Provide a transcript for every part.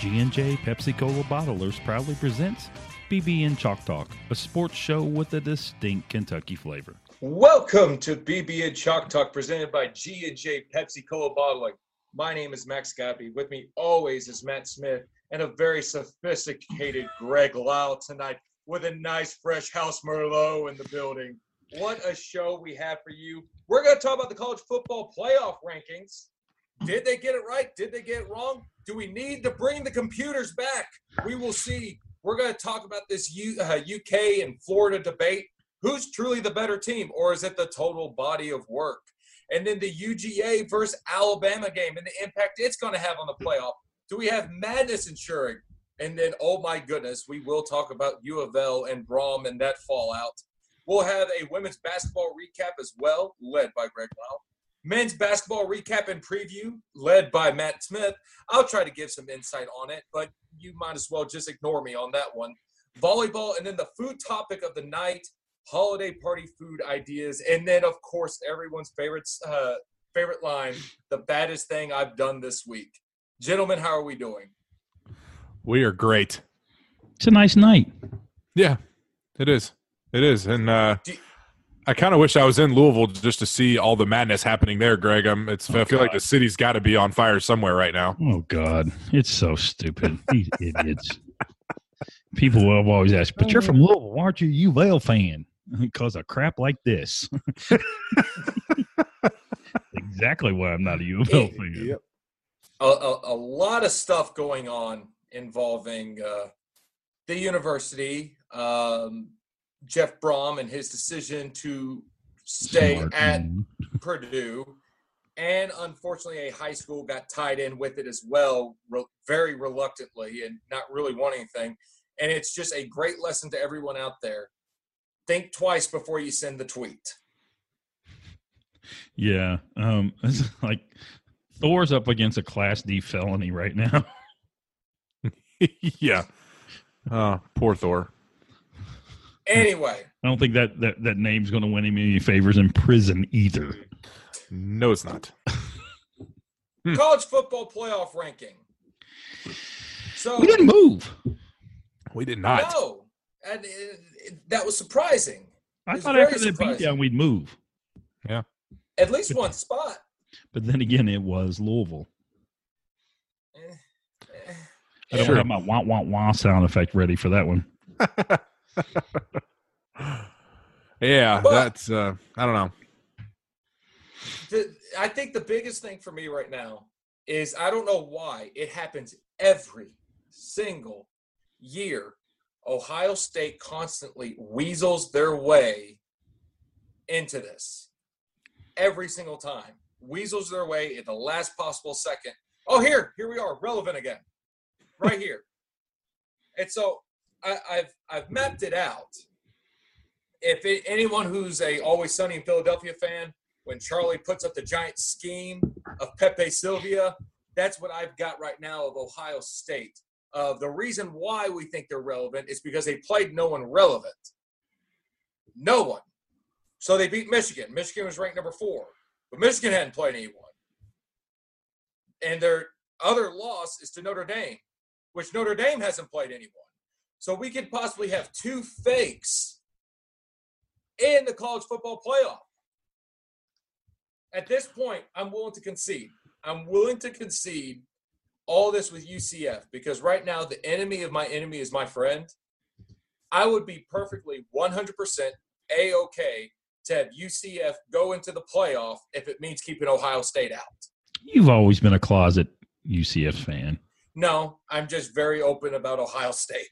G&J Pepsi Cola Bottlers proudly presents BB&N Chalk Talk, a sports show with a distinct Kentucky flavor. Welcome to BB&N Chalk Talk, presented by G&J Pepsi Cola Bottling. My name is Max Gappy. With me always is Matt Smith and a very sophisticated Greg Lyle tonight with a nice fresh House Merlot in the building. What a show we have for you. We're going to talk about the college football playoff rankings. Did they get it right? Did they get it wrong? Do we need to bring the computers back? We will see. We're going to talk about this UK and Florida debate. Who's truly the better team, or is it the total body of work? And then the UGA versus Alabama game and the impact it's going to have on the playoff. Do we have madness ensuring? And then, oh my goodness, we will talk about U of L and Brom and that fallout. We'll have a women's basketball recap as well, led by Greg Lau. Men's basketball recap and preview, led by Matt Smith. I'll try to give some insight on it, but you might as well just ignore me on that one. Volleyball, and then the food topic of the night, holiday party food ideas, and then, of course, everyone's favorite line, the baddest thing I've done this week. Gentlemen, how are we doing? We are great. It's a nice night. Yeah, it is. It is. And I kind of wish I was in Louisville just to see all the madness happening there, Greg. I feel like the city's got to be on fire somewhere right now. Oh, God. It's so stupid. These idiots. People will always ask, but you're from Louisville. Why aren't you a U of L fan? Because of crap like this. Exactly why I'm not a U of L fan. Yep. A lot of stuff going on involving the university, Jeff Brom and his decision to stay at Purdue, and unfortunately a high school got tied in with it as well, very reluctantly and not really wanting anything. And it's just a great lesson to everyone out there. Think twice before you send the tweet. Yeah. It's like Thor's up against a Class D felony right now. Yeah. Poor Thor. Anyway. I don't think that name's going to win him any favors in prison either. No, it's not. College football playoff ranking. So we didn't move. We did not. No. And that was surprising. I thought after that beatdown we'd move. Yeah. At least one spot. But then again, it was Louisville. I don't have my wah, wah, wah sound effect ready for that one. Yeah, but that's, I don't know. I think the biggest thing for me right now is I don't know why it happens every single year. Ohio State constantly weasels their way into this. Every single time. Weasels their way at the last possible second. Oh, here we are, relevant again. Right here. And so I've mapped it out. Anyone who's a Always Sunny in Philadelphia fan, when Charlie puts up the giant scheme of Pepe Sylvia, that's what I've got right now of Ohio State. The reason why we think they're relevant is because they played no one relevant. No one. So they beat Michigan. Michigan was ranked number 4. But Michigan hadn't played anyone. And their other loss is to Notre Dame, which Notre Dame hasn't played anyone. So we could possibly have 2 fakes in the college football playoff. At this point, I'm willing to concede. I'm willing to concede all this with UCF because right now the enemy of my enemy is my friend. I would be perfectly 100% A-OK to have UCF go into the playoff if it means keeping Ohio State out. You've always been a closet UCF fan. No, I'm just very open about Ohio State.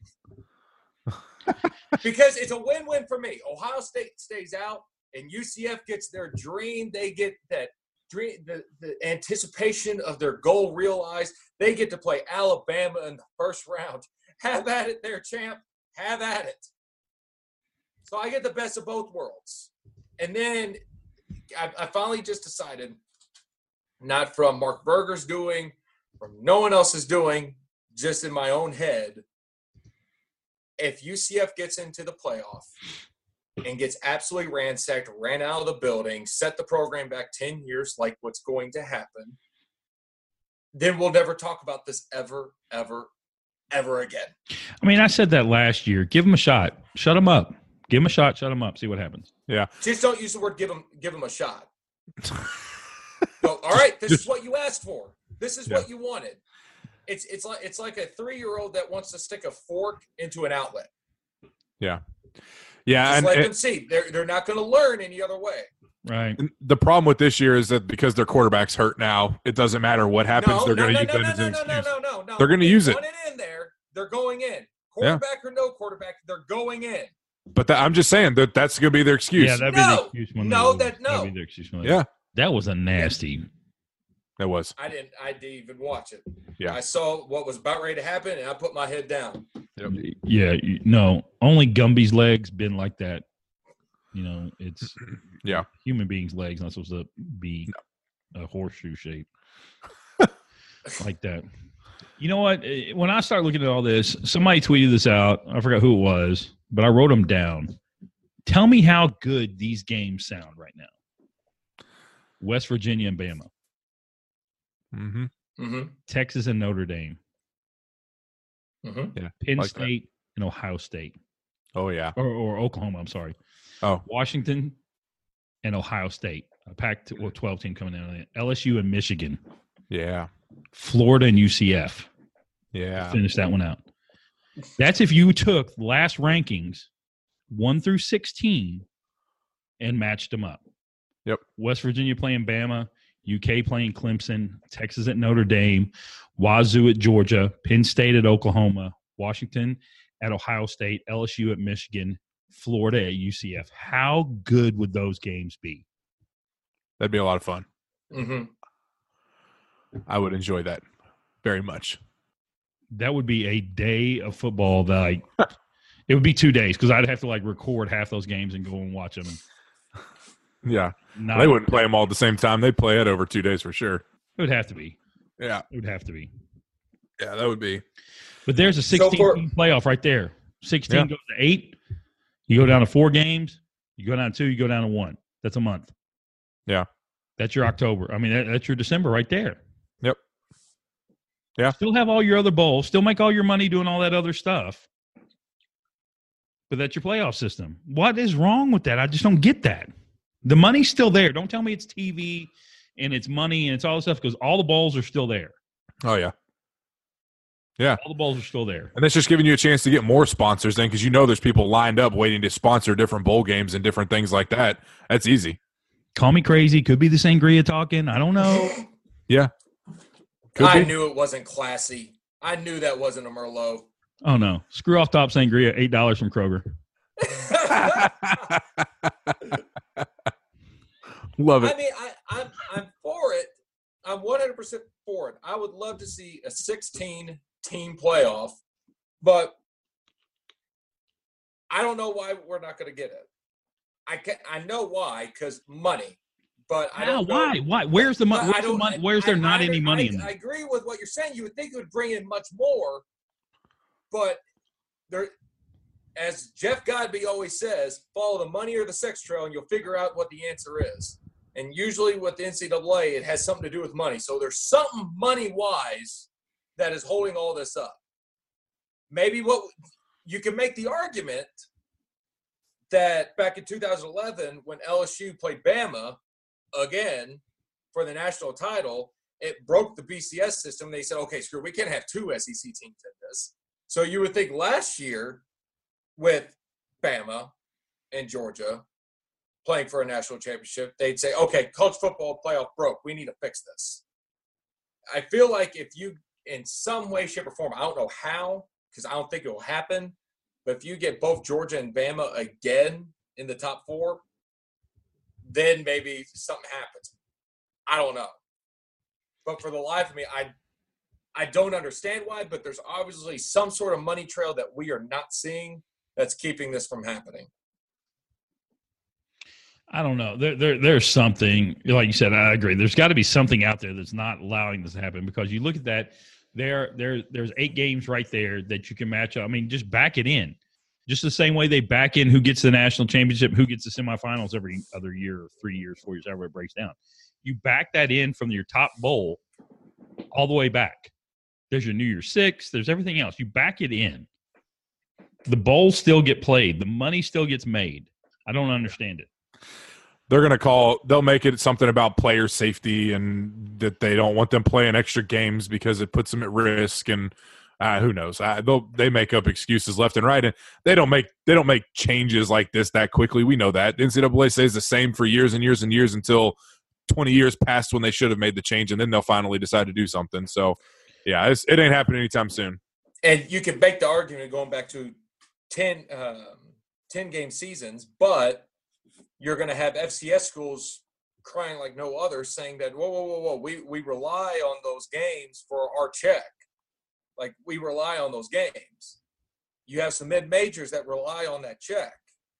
Because it's a win-win for me. Ohio State stays out and UCF gets their dream. They get that dream, the anticipation of their goal realized. They get to play Alabama in the first round. Have at it there, champ. Have at it. So I get the best of both worlds. And then I finally just decided, not from Mark Berger's doing, from no one else's doing, just in my own head, if UCF gets into the playoff and gets absolutely ransacked, ran out of the building, set the program back 10 years like what's going to happen, then we'll never talk about this ever, ever, ever again. I mean, I said that last year. Give them a shot. Shut them up. Give them a shot. Shut them up. See what happens. Yeah. Just don't use the word give them a shot. Go, all right, this is what you asked for. This is what you wanted. It's like a 3-year-old that wants to stick a fork into an outlet. Yeah. Yeah. Just let them see. They're not going to learn any other way. Right. The problem with this year is that because their quarterback's hurt now, it doesn't matter what happens. They're going to use that as an excuse. No. They're going to use it. Want it in there. They're going in. Quarterback or no quarterback, they're going in. But I'm just saying that's going to be their excuse. Yeah, that'd be the excuse. That'd be their excuse. Yeah. That was a nasty. That was. I didn't even watch it. Yeah. I saw what was about ready to happen, and I put my head down. Yep. Yeah. No, only Gumby's legs been like that. It's human beings' legs not supposed to be a horseshoe shape like that. You know what? When I start looking at all this, somebody tweeted this out. I forgot who it was, but I wrote them down. Tell me how good these games sound right now. West Virginia and Bama. Mm-hmm. Mm-hmm. Texas and Notre Dame. Mm-hmm. Yeah. Penn like State and Ohio State. Oh, yeah. Or Oklahoma, I'm sorry. Oh. Washington and Ohio State. A Pac-12 team coming in. LSU and Michigan. Yeah. Florida and UCF. Yeah. Finish that one out. That's if you took last rankings 1 through 16 and matched them up. Yep. West Virginia playing Bama, UK playing Clemson, Texas at Notre Dame, Wazoo at Georgia, Penn State at Oklahoma, Washington at Ohio State, LSU at Michigan, Florida at UCF. How good would those games be? That'd be a lot of fun. Mm-hmm. I would enjoy that very much. That would be a day of football that it would be 2 days because I'd have to record half those games and go and watch them. Yeah. They wouldn't play them all at the same time. They'd play it over 2 days for sure. It would have to be. Yeah. It would have to be. Yeah, that would be. But there's a 16-team playoff right there. 16 goes to 8. You go down to 4 games. You go down to 2. You go down to 1. That's a month. Yeah. That's your October. I mean, that's your December right there. Yep. Yeah. Still have all your other bowls. Still make all your money doing all that other stuff. But that's your playoff system. What is wrong with that? I just don't get that. The money's still there. Don't tell me it's TV and it's money and it's all this stuff because all the bowls are still there. Oh, yeah. Yeah. All the bowls are still there. And that's just giving you a chance to get more sponsors then because there's people lined up waiting to sponsor different bowl games and different things like that. That's easy. Call me crazy. Could be the sangria talking. I don't know. Yeah. I knew it wasn't classy. I knew that wasn't a Merlot. Oh, no. Screw off top sangria, $8 from Kroger. Love it. I mean, I'm for it. I'm 100% for it. I would love to see a 16-team playoff, but I don't know why we're not going to get it. I know why, because money. But I don't know. Why? Where's the money? Where's there not any money in I there? agree with what you're saying. You would think it would bring in much more, but there, as Jeff Godby always says, follow the money or the sex trail, and you'll figure out what the answer is. And usually with the NCAA, it has something to do with money. So there's something money-wise that is holding all this up. Maybe you can make the argument that back in 2011, when LSU played Bama again for the national title, it broke the BCS system. They said, okay, screw, we can't have 2 SEC teams in this. So you would think last year with Bama and Georgia playing for a national championship, they'd say, okay, college football playoff broke. We need to fix this. I feel like if you, in some way, shape, or form, I don't know how, because I don't think it will happen, but if you get both Georgia and Bama again in the top 4, then maybe something happens. I don't know. But for the life of me, I don't understand why, but there's obviously some sort of money trail that we are not seeing that's keeping this from happening. I don't know. There's something, like you said, I agree. There's got to be something out there that's not allowing this to happen because you look at that, there's 8 games right there that you can match up. I mean, just back it in. Just the same way they back in who gets the national championship, who gets the semifinals every other year, or 3 years, 4 years, however it breaks down. You back that in from your top bowl all the way back. There's your New Year's Six. There's everything else. You back it in. The bowls still get played. The money still gets made. I don't understand it. They'll make it something about player safety and that they don't want them playing extra games because it puts them at risk. And who knows? They make up excuses left and right, and they don't make changes like this that quickly. We know that. The NCAA says the same for years and years and years until 20 years past when they should have made the change, and then they'll finally decide to do something. So, yeah, it ain't happening anytime soon. And you can make the argument going back to 10 game seasons, but you're going to have FCS schools crying like no other, saying that, whoa, we rely on those games for our check. Like, we rely on those games. You have some mid-majors that rely on that check.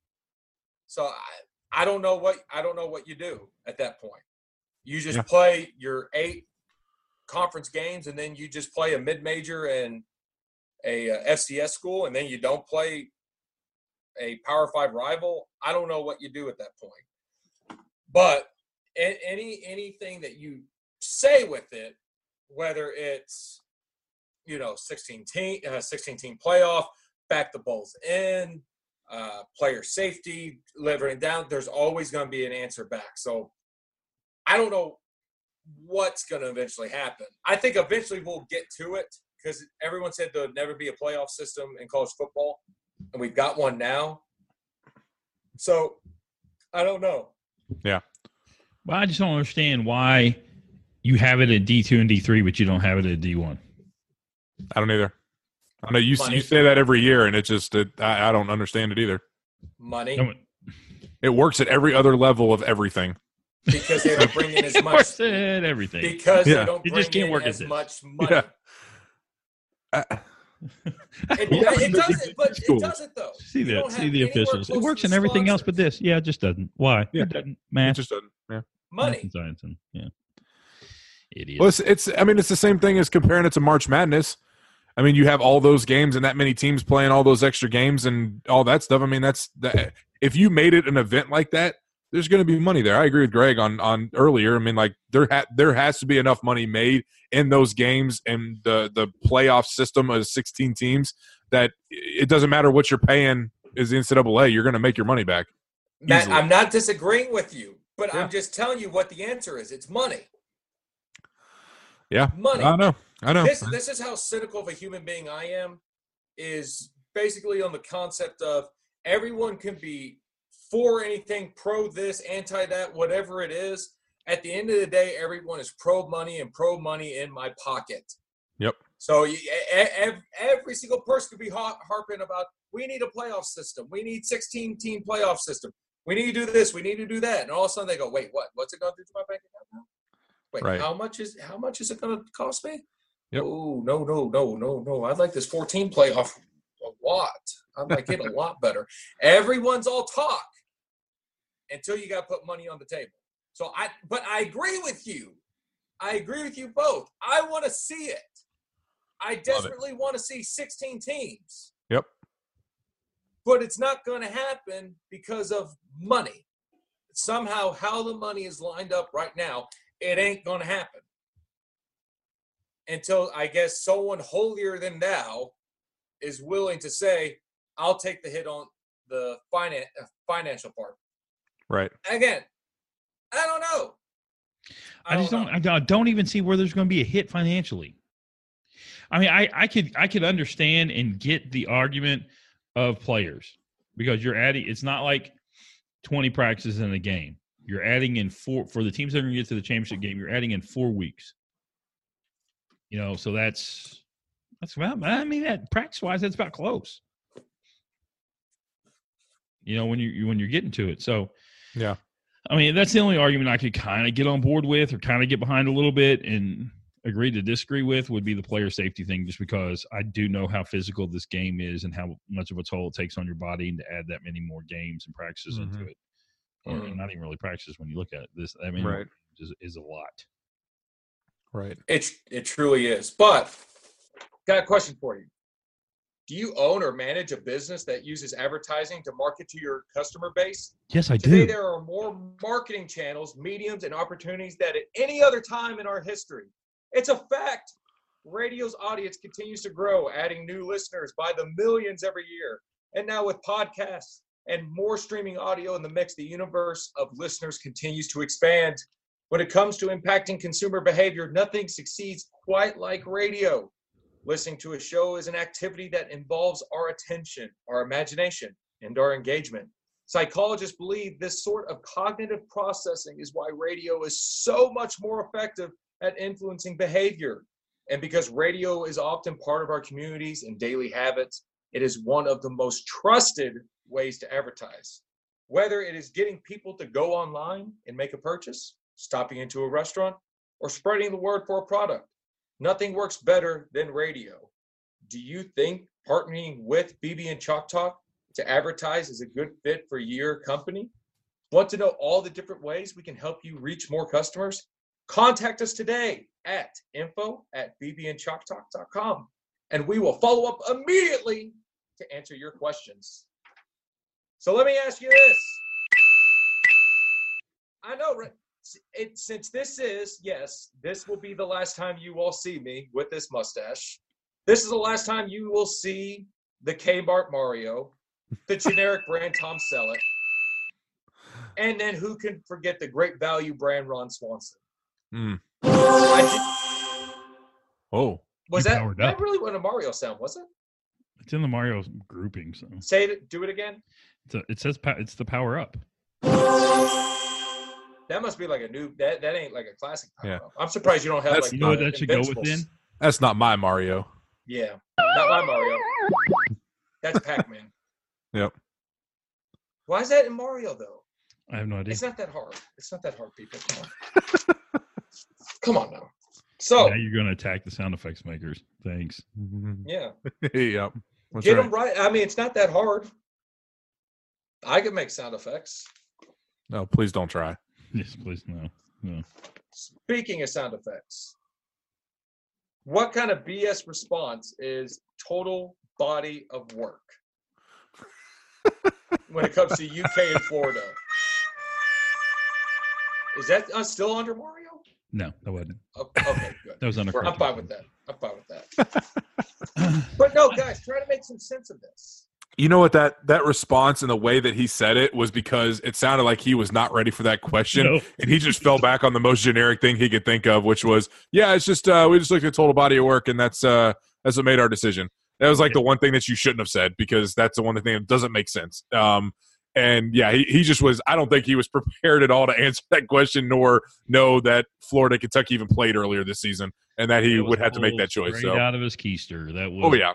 So I don't know what you do at that point. You just play your 8 conference games, and then you just play a mid-major and a FCS school, and then you don't play a Power 5 rival. I don't know what you do at that point. But anything that you say with it, whether it's 16 team playoff, back the bowls in, player safety, delivering down, there's always going to be an answer back. So I don't know what's going to eventually happen. I think eventually we'll get to it because everyone said there would never be a playoff system in college football, and we've got one now. So I don't know. Yeah. Well, I just don't understand why you have it at D2 and D3, but you don't have it at D1. I don't either. I know you say that every year, and I don't understand it either. Money. It works at every other level of everything. Because they don't bring in as much. Works at everything. Because they don't bring in as much money. Yeah. It doesn't, but it doesn't though. See the officials. It works in everything else but this. Yeah, it just doesn't. Why? Yeah. It doesn't. Math. It just doesn't. Yeah. Money. Science and Idiot. Well, it's the same thing as comparing it to March Madness. I mean, you have all those games and that many teams playing all those extra games and all that stuff. I mean, if you made it an event like that, there's going to be money there. I agree with Greg on earlier. I mean, like there has to be enough money made in those games and the playoff system of 16 teams that it doesn't matter what you're paying as the NCAA, you're going to make your money back. Matt, I'm not disagreeing with you, but I'm just telling you what the answer is. It's money. Yeah, money. I know. This is how cynical of a human being I am, is basically on the concept of everyone can be for anything, pro this, anti that, whatever it is. At the end of the day, everyone is pro money and pro money in my pocket. Yep. So every single person could be harping about, we need a playoff system. We need 16-team playoff system. We need to do this. We need to do that. And all of a sudden they go, wait, what? What's it going to do to my bank account now? Wait, right. how much is it going to cost me? Yep. Oh, no. I'd like this 14 playoff a lot. I'd like it a lot better. Everyone's all talk until you got to put money on the table. But I agree with you. I agree with you both. I want to see it. I desperately want to see 16 teams. Yep. But it's not going to happen because of money. Somehow, how the money is lined up right now, it ain't going to happen. Until, I guess, someone holier than thou is willing to say, I'll take the hit on the financial part. Right. Again, I don't know. I don't even see where there's going to be a hit financially. I mean, I could understand and get the argument of players because you're adding. It's not like 20 practices in a game. You're adding in for the teams that are going to get to the championship game. You're adding in 4 weeks. So that's about. I mean, that practice wise, that's about close. When you're getting to it. So yeah. I mean, that's the only argument I could kind of get on board with or kind of get behind a little bit and agree to disagree with would be the player safety thing, just because I do know how physical this game is and how much of a toll it takes on your body, and to add that many more games and practices into it. Or not even really practices when you look at this. I mean, right. is a lot. Right. It truly is. But got a question for you. Do you own or manage a business that uses advertising to market to your customer base? Yes, I do. Today, there are more marketing channels, mediums, and opportunities than at any other time in our history. It's a fact. radio's audience continues to grow, adding new listeners by the millions every year. And now with podcasts and more streaming audio in the mix, the universe of listeners continues to expand. When it comes to impacting consumer behavior, nothing succeeds quite like radio. Listening to a show is an activity that involves our attention, our imagination, and our engagement. Psychologists believe this sort of cognitive processing is why radio is so much more effective at influencing behavior. And because radio is often part of our communities and daily habits, it is one of the most trusted ways to advertise. Whether it is getting people to go online and make a purchase, stopping into a restaurant, or spreading the word for a product, nothing works better than radio. Do you think partnering with BB and Chalk Talk to advertise is a good fit for your company? Want to know all the different ways we can help you reach more customers? Contact us today at info@bbandchalktalk.com, and we will follow up immediately to answer your questions. So let me ask you this. I know, since this will be the last time you all see me with this mustache. This is the last time you will see the Kmart Mario, the generic brand Tom Selleck, and then who can forget the great value brand Ron Swanson. Was that really what a Mario sound, was it? It's in the Mario grouping. So do it again. It says it's the power up. That must be like a new. That ain't like a classic power up. I'm surprised you don't have you know what that should go within. That's not my Mario. Yeah, not my Mario. That's Pac-Man. Yep. Why is that in Mario though? I have no idea. It's not that hard. People. Come on now. So now you're going to attack the sound effects makers. Thanks. Yeah. Yep. Get them right. I mean, it's not that hard. I can make sound effects. No, please don't try. Yes, please. No. Speaking of sound effects, what kind of BS response is total body of work when it comes to UK and Florida? Is that still under Mario? No, that wasn't. Okay, good. That was under. I'm fine with that. But no, guys, try to make some sense of this. You know what, that response and the way that he said it was because it sounded like he was not ready for that question, and he just fell back on the most generic thing he could think of, which was, it's just we just looked at total body of work, and that's what made our decision. That was like the one thing that you shouldn't have said, because that's the one thing that doesn't make sense. And yeah, he just was. I don't think he was prepared at all to answer that question, nor know that Florida, Kentucky even played earlier this season, and that he would have to make that choice. So out of his keister, that was. Oh yeah.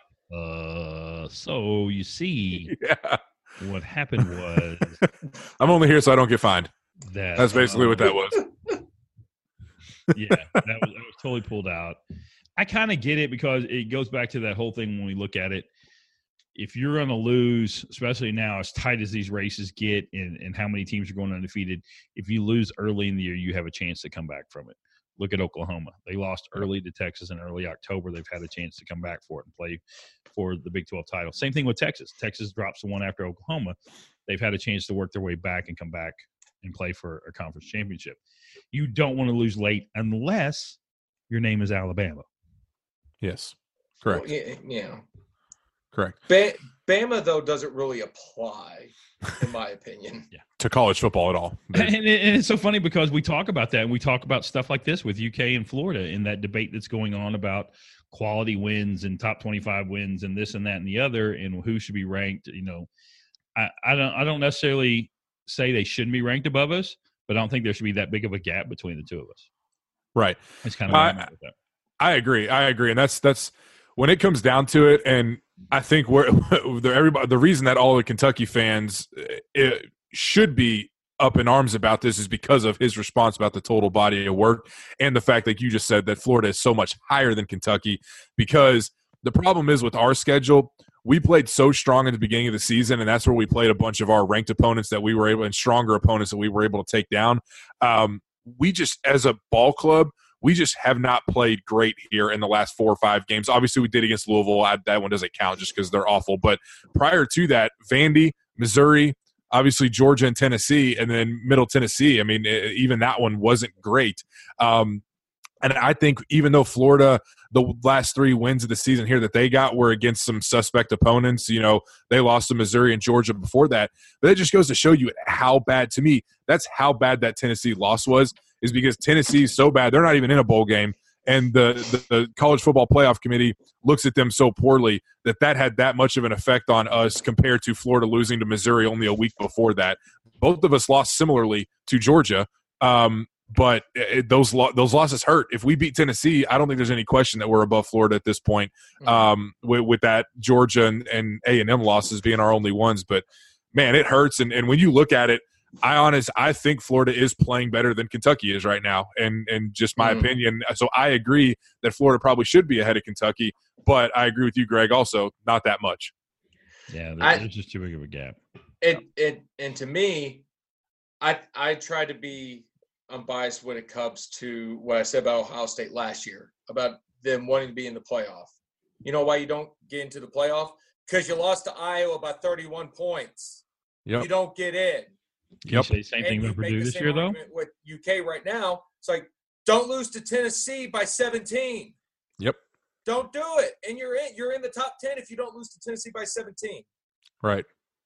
So you see, what happened was I'm only here so I don't get fined. That's basically what that was. Yeah, that was totally pulled out. I kind of get it, because it goes back to that whole thing when we look at it. If you're going to lose, especially now as tight as these races get and how many teams are going undefeated, if you lose early in the year, you have a chance to come back from it. Look at Oklahoma. They lost early to Texas in early October. They've had a chance to come back for it and play for the Big 12 title. Same thing with Texas. Texas drops the one after Oklahoma. They've had a chance to work their way back and come back and play for a conference championship. You don't want to lose late unless your name is Alabama. Yes, correct. Well, yeah. Correct. Bama, though, doesn't really apply, in my opinion. Yeah. To college football at all. And it's so funny, because we talk about that, and we talk about stuff like this with UK and Florida in that debate that's going on about quality wins and top 25 wins and this and that and the other, and who should be ranked. I don't necessarily say they shouldn't be ranked above us, but I don't think there should be that big of a gap between the two of us. Right. It's kind of where I'm at with that. I agree, and that's when it comes down to it. And I think the reason that all the Kentucky fans should be up in arms about this is because of his response about the total body of work, and the fact that you just said that Florida is so much higher than Kentucky. Because the problem is with our schedule, we played so strong at the beginning of the season, and that's where we played a bunch of our ranked opponents that we were able, and stronger opponents that we were able to take down. We just, as a ball club, we just have not played great here in the last 4 or 5 games. Obviously, we did against Louisville. That one doesn't count just because they're awful. But prior to that, Vandy, Missouri, obviously Georgia and Tennessee, and then Middle Tennessee. I mean, even that one wasn't great. And I think even though Florida, the last 3 wins of the season here that they got were against some suspect opponents, they lost to Missouri and Georgia before that. But it just goes to show you how bad, to me, that's how bad that Tennessee loss was, is because Tennessee is so bad. They're not even in a bowl game. And the College Football Playoff Committee looks at them so poorly that had that much of an effect on us compared to Florida losing to Missouri only a week before that. Both of us lost similarly to Georgia. But those losses hurt. If we beat Tennessee, I don't think there's any question that we're above Florida at this point. With that Georgia and A&M losses being our only ones, but man, it hurts. And when you look at it, I think Florida is playing better than Kentucky is right now, and just my opinion. So I agree that Florida probably should be ahead of Kentucky, but I agree with you, Greg. Also, not that much. Yeah, there's just too big of a gap. And to me, I try to be unbiased when it comes to what I said about Ohio State last year, about them wanting to be in the playoff. You know why you don't get into the playoff? Because you lost to Iowa by 31 points. Yep. You don't get in. Can you say the same thing with Purdue this year, though? With UK right now, it's like, don't lose to Tennessee by 17. Yep. Don't do it. And you're in. You're in the top 10 if you don't lose to Tennessee by 17. Right.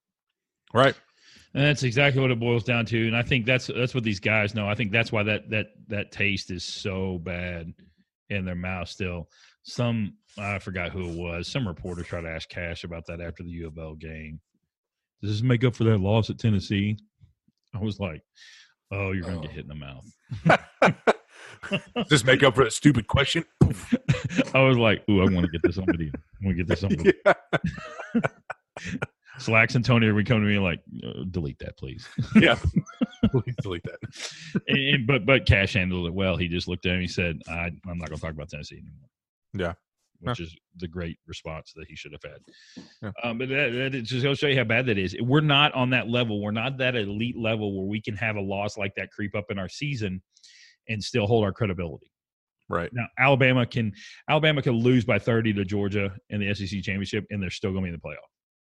And that's exactly what it boils down to. And I think that's what these guys know. I think that's why that taste is so bad in their mouth still. I forgot who it was. Some reporter tried to ask Cash about that after the U of L game. Does this make up for that loss at Tennessee? I was like, oh, you're going to get hit in the mouth. Does this make up for that stupid question? I was like, ooh, I want to get this on video. I want to get this on video. Yeah. Slacks and Tony are coming to me like, delete that, please. Yeah, please delete that. But Cash handled it well. He just looked at him. He said, "I'm not going to talk about Tennessee anymore." Yeah, which is the great response that he should have had. Yeah. But that just will show you how bad that is. We're not on that level. We're not that elite level where we can have a loss like that creep up in our season and still hold our credibility. Right now, Alabama can lose by 30 to Georgia in the SEC championship, and they're still going to be in the playoff.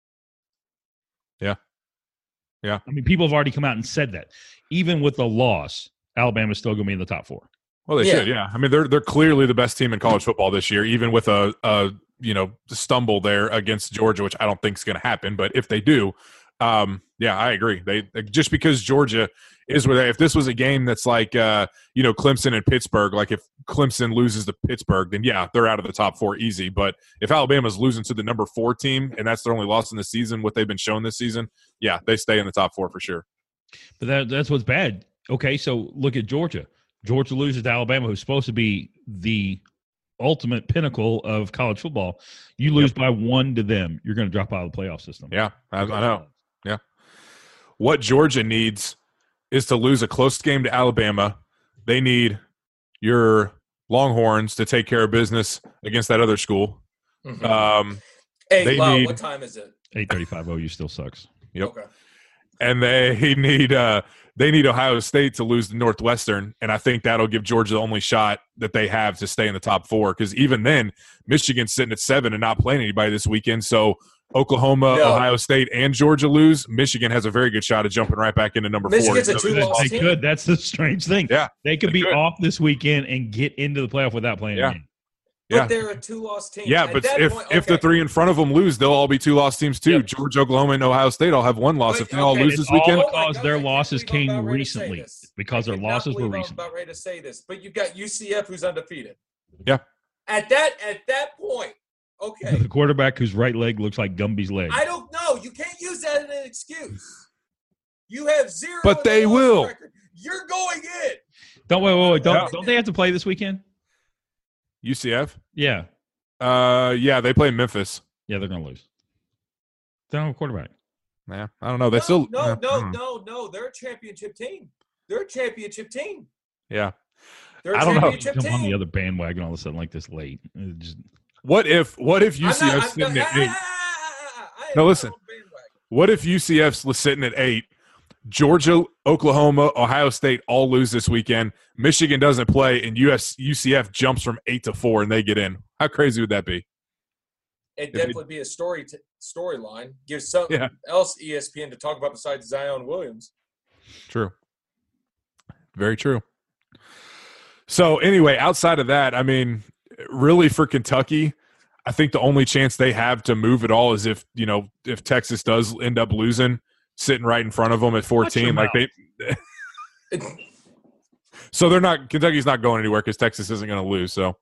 Yeah. I mean, people have already come out and said that. Even with the loss, Alabama's still going to be in the top 4. Well, they should, yeah. I mean, they're clearly the best team in college football this year, even with a stumble there against Georgia, which I don't think is going to happen. But if they do, I agree. They just because Georgia is where if this was a game that's like Clemson and Pittsburgh, like if Clemson loses to Pittsburgh, then they're out of the top 4 easy. But if Alabama's losing to the number 4 team and that's their only loss in the season, what they've been shown this season, they stay in the top 4 for sure. But that's what's bad. Okay, so look at Georgia. Georgia loses to Alabama, who's supposed to be the ultimate pinnacle of college football. You lose by 1 to them, you're going to drop out of the playoff system. Yeah, I know. Yeah. What Georgia needs is to lose a close game to Alabama. They need your Longhorns to take care of business against that other school. Mm-hmm. What time is it? 8:35. OU still sucks. Yep. Okay. And they need Ohio State to lose to Northwestern, and I think that'll give Georgia the only shot that they have to stay in the top 4. Because even then, Michigan's sitting at 7 and not playing anybody this weekend. So Oklahoma, Ohio State, and Georgia lose. Michigan has a very good shot of jumping right back into number 4. Michigan's a 2-loss team. They could. That's the strange thing. Yeah, they could be off this weekend and get into the playoff without playing a game. But they're a 2-loss team. Yeah, but if the 3 in front of them lose, they'll all be 2-loss teams too. Yep. Georgia, Oklahoma, and Ohio State all have 1 loss. If they all lose this weekend, because their losses came recently. Because their losses were recent. I'm about ready to say this, but you got UCF who's undefeated. Yeah. At that point, okay. The quarterback whose right leg looks like Gumby's leg. I don't know. You can't use that as an excuse. You have 0. But they will. Record. You're going in. Don't wait. Don't they have to play this weekend? UCF? Yeah. They play Memphis. Yeah, they're going to lose. They don't have a quarterback. Yeah, I don't know. No. They're a championship team. Yeah. I don't know. Come on the other bandwagon all of a sudden like this late. What if UCF's sitting at 8? No, listen. What if UCF's sitting at 8? Georgia, Oklahoma, Ohio State all lose this weekend. Michigan doesn't play, and UCF jumps from 8 to 4, and they get in. How crazy would that be? It'd definitely be a storyline. Give something else ESPN to talk about besides Zion Williams. True. Very true. So anyway, outside of that, I mean, really for Kentucky, I think the only chance they have to move at all is if Texas does end up losing, sitting right in front of them at 14. Like so they're not. Kentucky's not going anywhere because Texas isn't going to lose. So,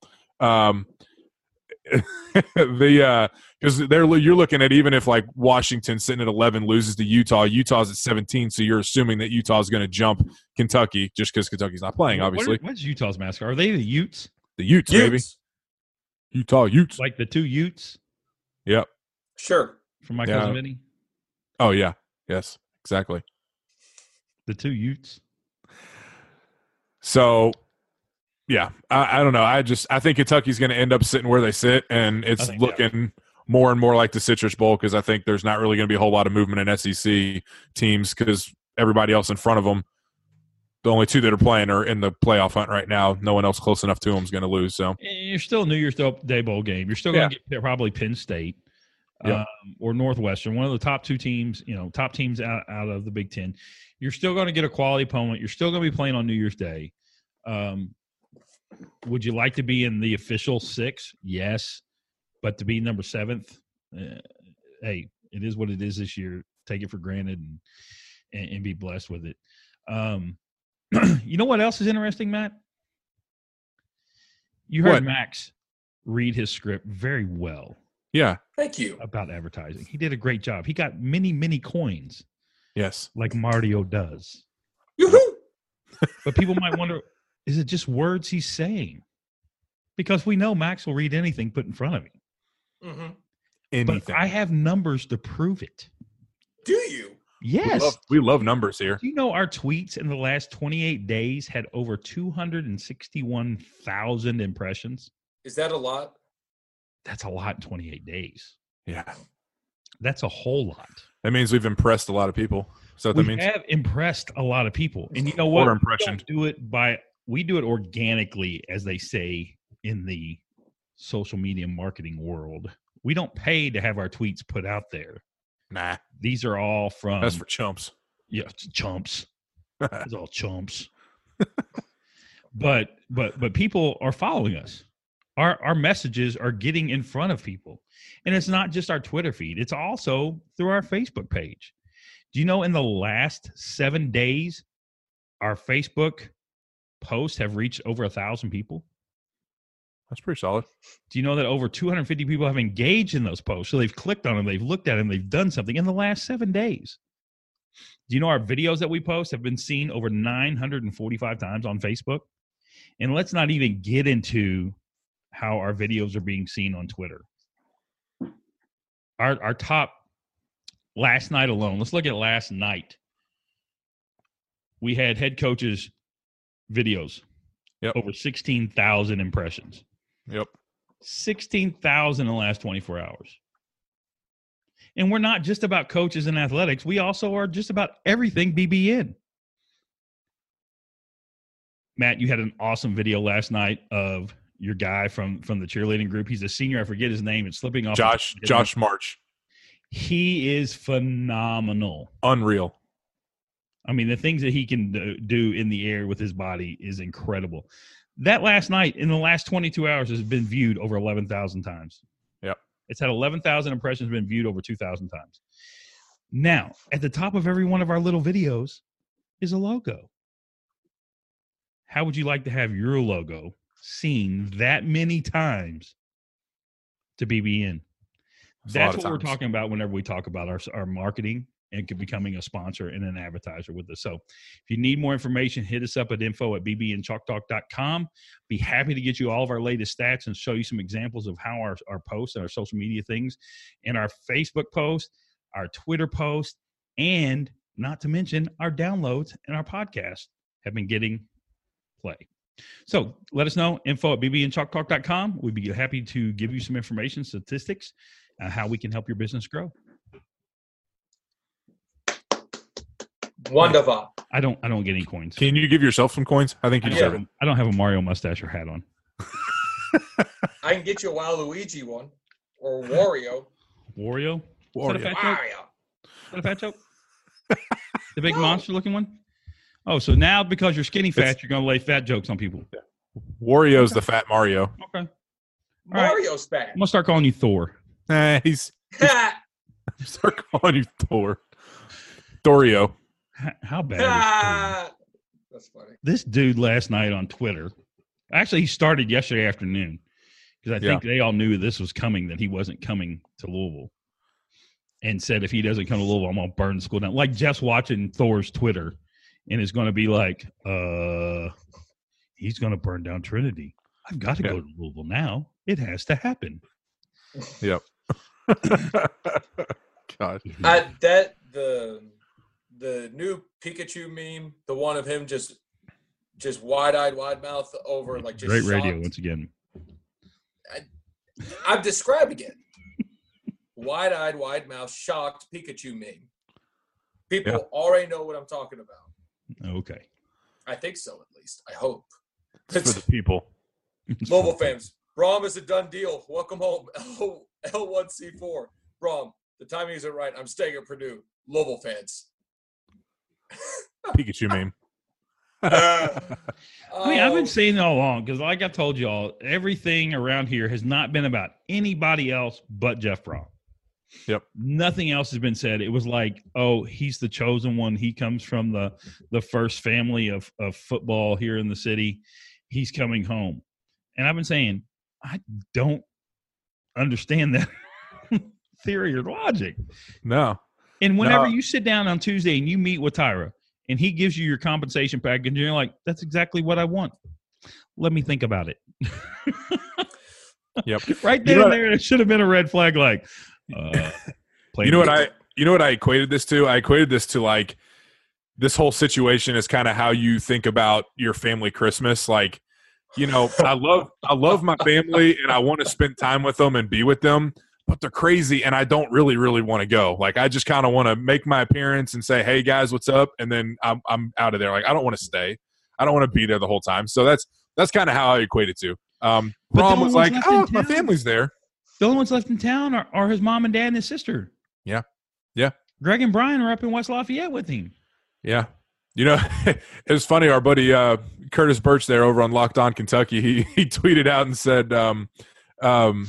because you're looking at, even if like Washington sitting at 11 loses to Utah's at 17, so you're assuming that Utah is going to jump Kentucky just because Kentucky's not playing. Obviously, what's Utah's mascot? Are they the Utes? The Utes, baby. Utah Utes, like the 2 Utes. Yep. Sure. From my cousin Vinny. Oh yeah. Yes. Exactly. The 2 Utes. So, yeah, I don't know. I think Kentucky's going to end up sitting where they sit, and it's looking more and more like the Citrus Bowl because I think there's not really going to be a whole lot of movement in SEC teams because everybody else in front of them, the only 2 that are playing are in the playoff hunt right now. No one else close enough to them is going to lose. So you're still New Year's Day bowl game. You're still going to get probably Penn State or Northwestern, one of the top 2 teams, top teams out of the Big Ten. You're still going to get a quality opponent. You're still going to be playing on New Year's Day. Would you like to be in the official 6? Yes. But to be number 7th, hey, it is what it is this year. Take it for granted and be blessed with it. You know what else is interesting, Matt? You heard Max read his script very well. Yeah. Thank you. About advertising. He did a great job. He got many, many coins. Yes. Like Mario does. Yoo-hoo! But people might wonder, is it just words he's saying? Because we know Max will read anything put in front of him. Mm-hmm. Anything. But I have numbers to prove it. Do you? Yes. We love numbers here. Do you know our tweets in the last 28 days had over 261,000 impressions? Is that a lot? That's a lot in 28 days. Yeah. That's a whole lot. That means we've impressed a lot of people. So that means we have impressed a lot of people. And you know what? We do it organically, as they say in the social media marketing world. We don't pay to have our tweets put out there. Nah. These are all from... That's for chumps. Yeah, chumps. It's all chumps. But people are following us. Our messages are getting in front of people. And it's not just our Twitter feed. It's also through our Facebook page. Do you know in the last 7 days, our Facebook posts have reached over 1,000 people? That's pretty solid. Do you know that over 250 people have engaged in those posts? So they've clicked on them, they've looked at them, they've done something in the last 7 days. Do you know our videos that we post have been seen over 945 times on Facebook? And let's not even get into how our videos are being seen on Twitter. Our top, last night alone, let's look at last night. We had head coaches' videos. Yep. Over 16,000 impressions. Yep. 16,000 in the last 24 hours. And we're not just about coaches and athletics. We also are just about everything BBN. Matt, you had an awesome video last night of your guy from the cheerleading group. He's a senior. I forget his name. It's slipping off. Josh March. He is phenomenal. Unreal. I mean, the things that he can do in the air with his body is incredible. That last night, in the last 22 hours, has been viewed over 11,000 times. Yep. It's had 11,000 impressions, been viewed over 2,000 times. Now, at the top of every one of our little videos is a logo. How would you like to have your logo seen that many times to BBN? That's what we're talking about whenever we talk about our marketing and becoming a sponsor and an advertiser with us. So if you need more information, hit us up at info@bbnchalktalk.com. Be happy to get you all of our latest stats and show you some examples of how our posts and our social media things and our Facebook post, our Twitter post, and not to mention our downloads and our podcast have been getting play. So let us know, info@bbnchalktalk.com. We'd be happy to give you some information, statistics, how we can help your business grow. Wonderful. I don't get any coins. Can you give yourself some coins? I think you deserve it. I don't have a Mario mustache or hat on. I can get you a Waluigi one or Wario. Wario? Wario. Is that a fat joke? The big monster looking one? Oh, so now because you're skinny fat, you're going to lay fat jokes on people. Wario's the fat Mario. Okay. Mario's fat. I'm gonna start calling you Thor. He's start calling you Thor. Dorio. How bad? That's funny. This dude last night on Twitter. Actually, he started yesterday afternoon because I think they all knew this was coming, that he wasn't coming to Louisville, and said if he doesn't come to Louisville, I'm gonna burn the school down. Like Jeff's watching Thor's Twitter and is going to be like, he's going to burn down Trinity. I've got to go to Louisville now. It has to happen. Yep. God. The new Pikachu meme, the one of him just wide-eyed, wide-mouthed over, like just great shocked. Radio once again. I'm describing it. Wide-eyed, wide-mouthed, shocked Pikachu meme. People already know what I'm talking about. Okay. I think so, at least. I hope. It's for the people. Louisville fans, Braum is a done deal. Welcome home, L1C4. Braum, the timing isn't right. I'm staying at Purdue. Louisville fans. Pikachu meme. I mean, I've been saying it all along because, like I told you all, everything around here has not been about anybody else but Jeff Braum. Yep. Nothing else has been said. It was like, oh, he's the chosen one. He comes from the first family of football here in the city. He's coming home. And I've been saying, I don't understand that theory or logic. No. And whenever you sit down on Tuesday and you meet with Tyra and he gives you your compensation package and you're like, that's exactly what I want. Let me think about it. Yep. Right there and there, it should have been a red flag. Like, you know what I equated this to? I equated this to like this whole situation is kind of how you think about your family Christmas. Like, you know, I love my family and I want to spend time with them and be with them, but they're crazy and I don't really want to go. Like, I just kind of want to make my appearance and say, hey guys, what's up? And then I'm out of there. Like, I don't want to stay. I don't want to be there the whole time. So that's kind of how I equate it to. Braum was like, oh, my family's there. The only ones left in town are his mom and dad and his sister. Yeah. Yeah. Greg and Brian are up in West Lafayette with him. Yeah. You know, it was funny. Our buddy Curtis Birch there over on Locked On Kentucky, he tweeted out and said, I'm going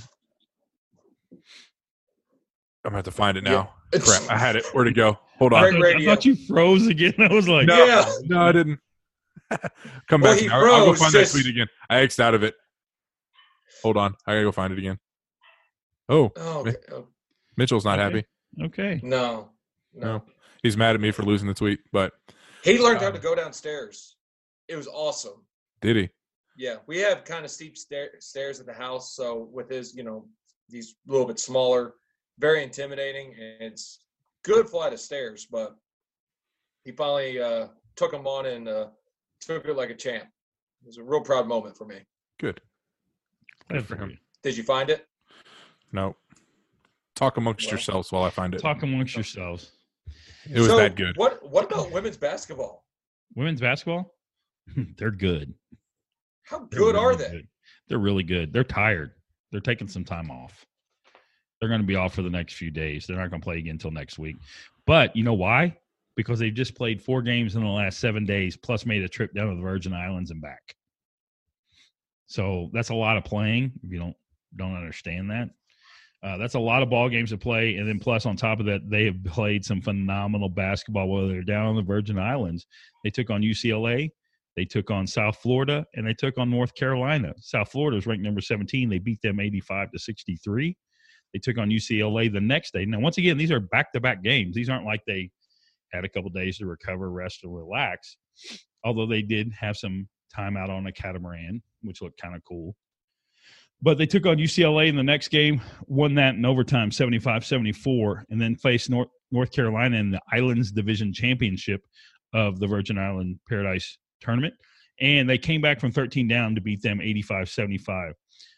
to have to find it now. Yeah, crap, I had it. Where'd it go? Hold on. I thought you froze again. I was like, no, I didn't. Come back. I'll go find that tweet again. I X'd out of it. Hold on. I got to go find it again. Oh, okay. Mitchell's not happy. Okay. No. He's mad at me for losing the tweet, but he learned how to go downstairs. It was awesome. Did he? Yeah, we have kind of steep stairs at the house, so with his, these a little bit smaller, very intimidating, and it's good flight of stairs, but he finally took them on and took it like a champ. It was a real proud moment for me. Good for him. Did you find it? No. Talk amongst yourselves while I find it. Talk amongst yourselves. It was that good. What about women's basketball? Women's basketball? They're good. How good are they? Good. They're really good. They're tired. They're taking some time off. They're going to be off for the next few days. They're not going to play again until next week. But you know why? Because they've just played 4 games in the last 7 days, plus made a trip down to the Virgin Islands and back. So that's a lot of playing. If you don't understand that. That's a lot of ball games to play, and then plus on top of that, they have played some phenomenal basketball while they're down on the Virgin Islands. They took on UCLA, they took on South Florida, and they took on North Carolina. South Florida is ranked number 17. They beat them 85-63. They took on UCLA the next day. Now, once again, these are back-to-back games. These aren't like they had a couple days to recover, rest, or relax, although they did have some time out on a catamaran, which looked kind of cool. But they took on UCLA in the next game, won that in overtime, 75-74, and then faced North Carolina in the Islands Division Championship of the Virgin Island Paradise Tournament. And they came back from 13 down to beat them 85-75.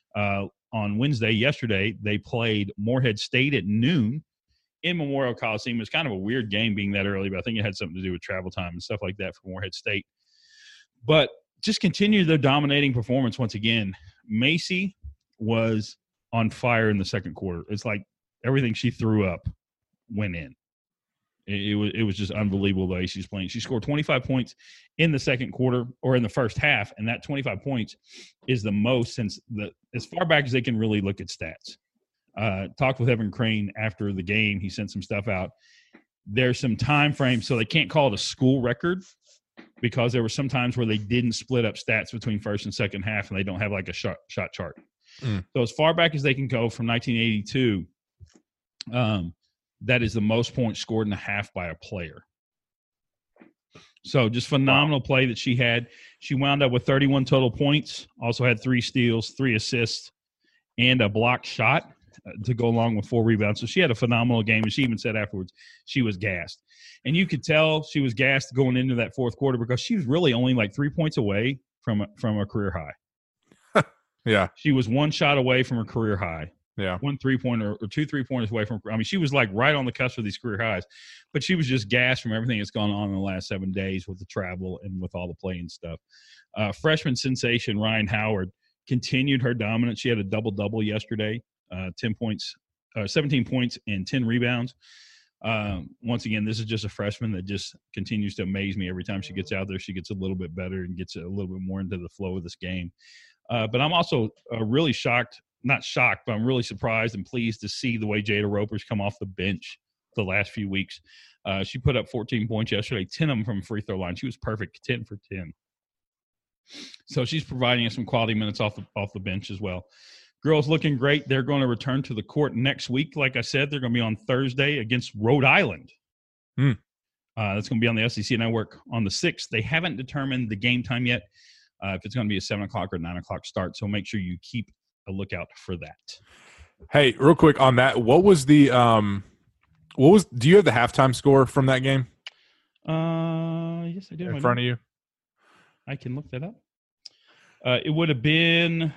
On Wednesday, yesterday, they played Morehead State at noon in Memorial Coliseum. It was kind of a weird game being that early, but I think it had something to do with travel time and stuff like that for Morehead State. But just continue their dominating performance once again. Macy was on fire in the second quarter. It's like everything she threw up went in. It was just unbelievable the way she's playing. She scored 25 points in the second quarter or in the first half, and that 25 points is the most since as far back as they can really look at stats. Talked with Evan Crane after the game. He sent some stuff out. There's some time frames, so they can't call it a school record because there were some times where they didn't split up stats between first and second half, and they don't have like a shot chart. So as far back as they can go from 1982, that is the most points scored in a half by a player. So just phenomenal play that she had. She wound up with 31 total points, also had 3 steals, 3 assists, and a blocked shot to go along with 4 rebounds. So she had a phenomenal game, and she even said afterwards she was gassed. And you could tell she was gassed going into that fourth quarter because she was really only like 3 points away from a career high. Yeah. She was 1 shot away from her career high. Yeah. 1 3-pointer or 2 3-pointers away from – I mean, she was like right on the cusp of these career highs. But she was just gassed from everything that's gone on in the last 7 days with the travel and with all the playing stuff. Freshman sensation Ryan Howard continued her dominance. She had a double-double yesterday, 17 points and 10 rebounds. Once again, this is just a freshman that just continues to amaze me. Every time she gets out there, she gets a little bit better and gets a little bit more into the flow of this game. But I'm also really not shocked, but I'm really surprised and pleased to see the way Jada Roper's come off the bench the last few weeks. She put up 14 points yesterday, 10 of them from free throw line. She was perfect, 10 for 10. So she's providing us some quality minutes off the bench as well. Girls looking great. They're going to return to the court next week. Like I said, they're going to be on Thursday against Rhode Island. That's going to be on the SEC Network on the 6th. They haven't determined the game time yet, if it's going to be a 7 o'clock or 9 o'clock start. So make sure you keep a lookout for that. Hey, real quick on that, what was the do you have the halftime score from that game? Yes, I do. In front of you? I can look that up. It would have been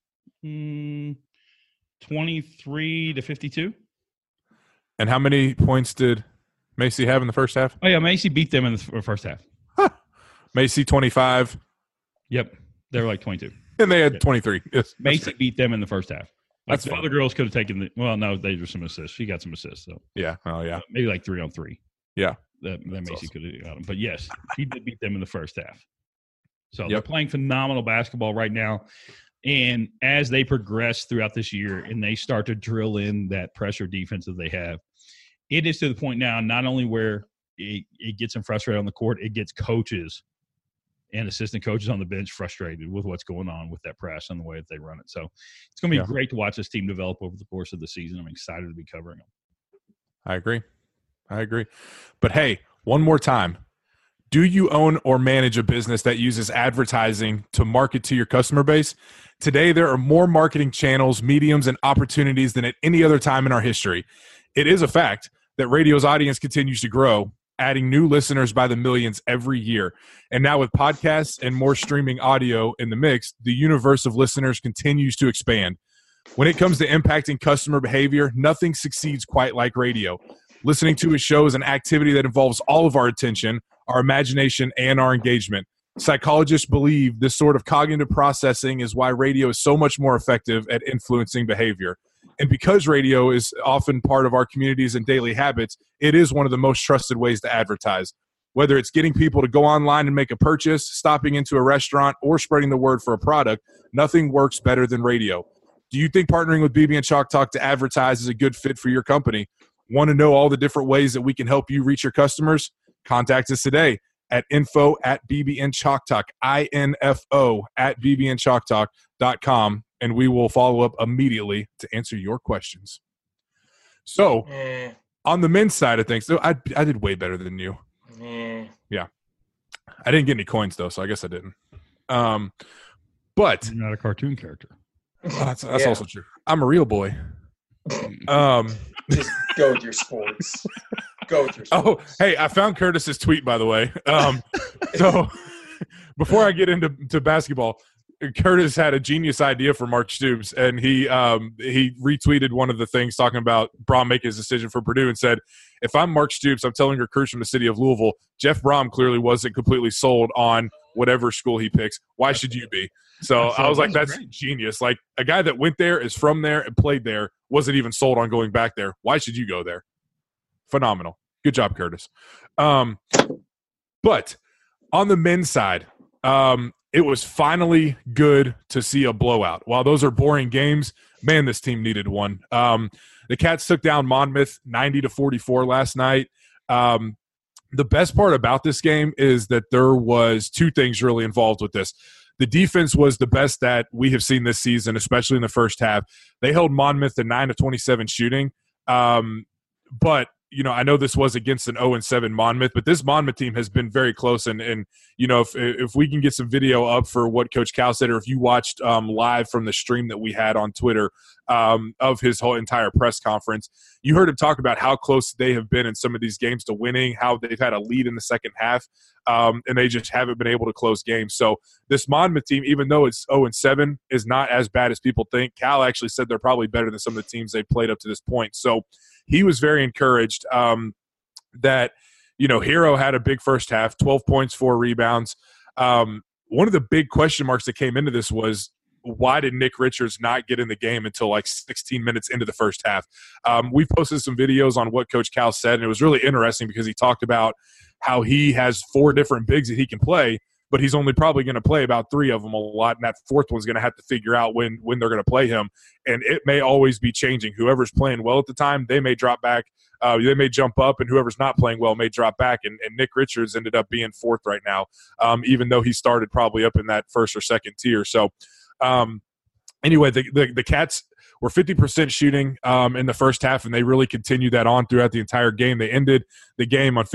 23-52. And how many points did Macy have in the first half? Oh yeah, Macy beat them in the first half. Macy 25. Yep, they were like 22. And they had 23. Yes, Macy beat them in the first half. That's the other girls could have taken no, they were some assists. She got some assists, so yeah. Oh yeah, maybe like 3-on-3. Yeah, that Macy awesome. could have got them. But yes, he did beat them in the first half. So they're playing phenomenal basketball right now. And as they progress throughout this year and they start to drill in that pressure defense that they have, it is to the point now not only where it gets them frustrated on the court, it gets coaches and assistant coaches on the bench frustrated with what's going on with that press and the way that they run it. So it's going to be great to watch this team develop over the course of the season. I'm excited to be covering them. I agree. But hey, one more time. Do you own or manage a business that uses advertising to market to your customer base? Today, there are more marketing channels, mediums, and opportunities than at any other time in our history. It is a fact that radio's audience continues to grow, adding new listeners by the millions every year. And now with podcasts and more streaming audio in the mix, the universe of listeners continues to expand. When it comes to impacting customer behavior, nothing succeeds quite like radio. Listening to a show is an activity that involves all of our attention, our imagination, and our engagement. Psychologists believe this sort of cognitive processing is why radio is so much more effective at influencing behavior. And because radio is often part of our communities and daily habits, it is one of the most trusted ways to advertise. Whether it's getting people to go online and make a purchase, stopping into a restaurant, or spreading the word for a product, nothing works better than radio. Do you think partnering with BB and Chalk Talk to advertise is a good fit for your company? Want to know all the different ways that we can help you reach your customers? Contact us today at info@bbnchalktalk, info@bbnchalktalk.com, and we will follow up immediately to answer your questions. So, on the men's side of things, though, I did way better than you. Yeah. I didn't get any coins, though, so I guess I didn't. But you're not a cartoon character. That's also true. I'm a real boy. Just go with your sports. Oh, hey, I found Curtis's tweet, by the way. So before I get into basketball, Curtis had a genius idea for Mark Stoops, and he retweeted one of the things talking about Braum making his decision for Purdue and said, if I'm Mark Stoops, I'm telling recruits from the city of Louisville, Jeff Braum clearly wasn't completely sold on whatever school he picks. Why should you be? So I was like, that's genius. Like, a guy that went there, is from there, and played there, wasn't even sold on going back there. Why should you go there? Phenomenal. Good job, Curtis. But on the men's side, it was finally good to see a blowout. While those are boring games, man, this team needed one. The Cats took down Monmouth 90-44 last night. The best part about this game is that there was two things really involved with this. The defense was the best that we have seen this season, especially in the first half. They held Monmouth to 9 of 27 shooting. But I know this was against an 0-7 Monmouth, but this Monmouth team has been very close. And if we can get some video up for what Coach Cal said, or if you watched live from the stream that we had on Twitter of his whole entire press conference, you heard him talk about how close they have been in some of these games to winning, how they've had a lead in the second half, and they just haven't been able to close games. So this Monmouth team, even though it's 0-7, is not as bad as people think. Cal actually said they're probably better than some of the teams they've played up to this point. So he was very encouraged that, Hero had a big first half, 12 points, 4 rebounds. One of the big question marks that came into this was, why did Nick Richards not get in the game until like 16 minutes into the first half? We posted some videos on what Coach Cal said, and it was really interesting because he talked about how he has 4 different bigs that he can play, but he's only probably going to play about 3 of them a lot, and that fourth one's going to have to figure out when they're going to play him. And it may always be changing. Whoever's playing well at the time, they may drop back. They may jump up, and whoever's not playing well may drop back. And Nick Richards ended up being 4th right now, even though he started probably up in that first or second tier. So anyway, the Cats were 50% shooting in the first half, and they really continued that on throughout the entire game. They ended the game on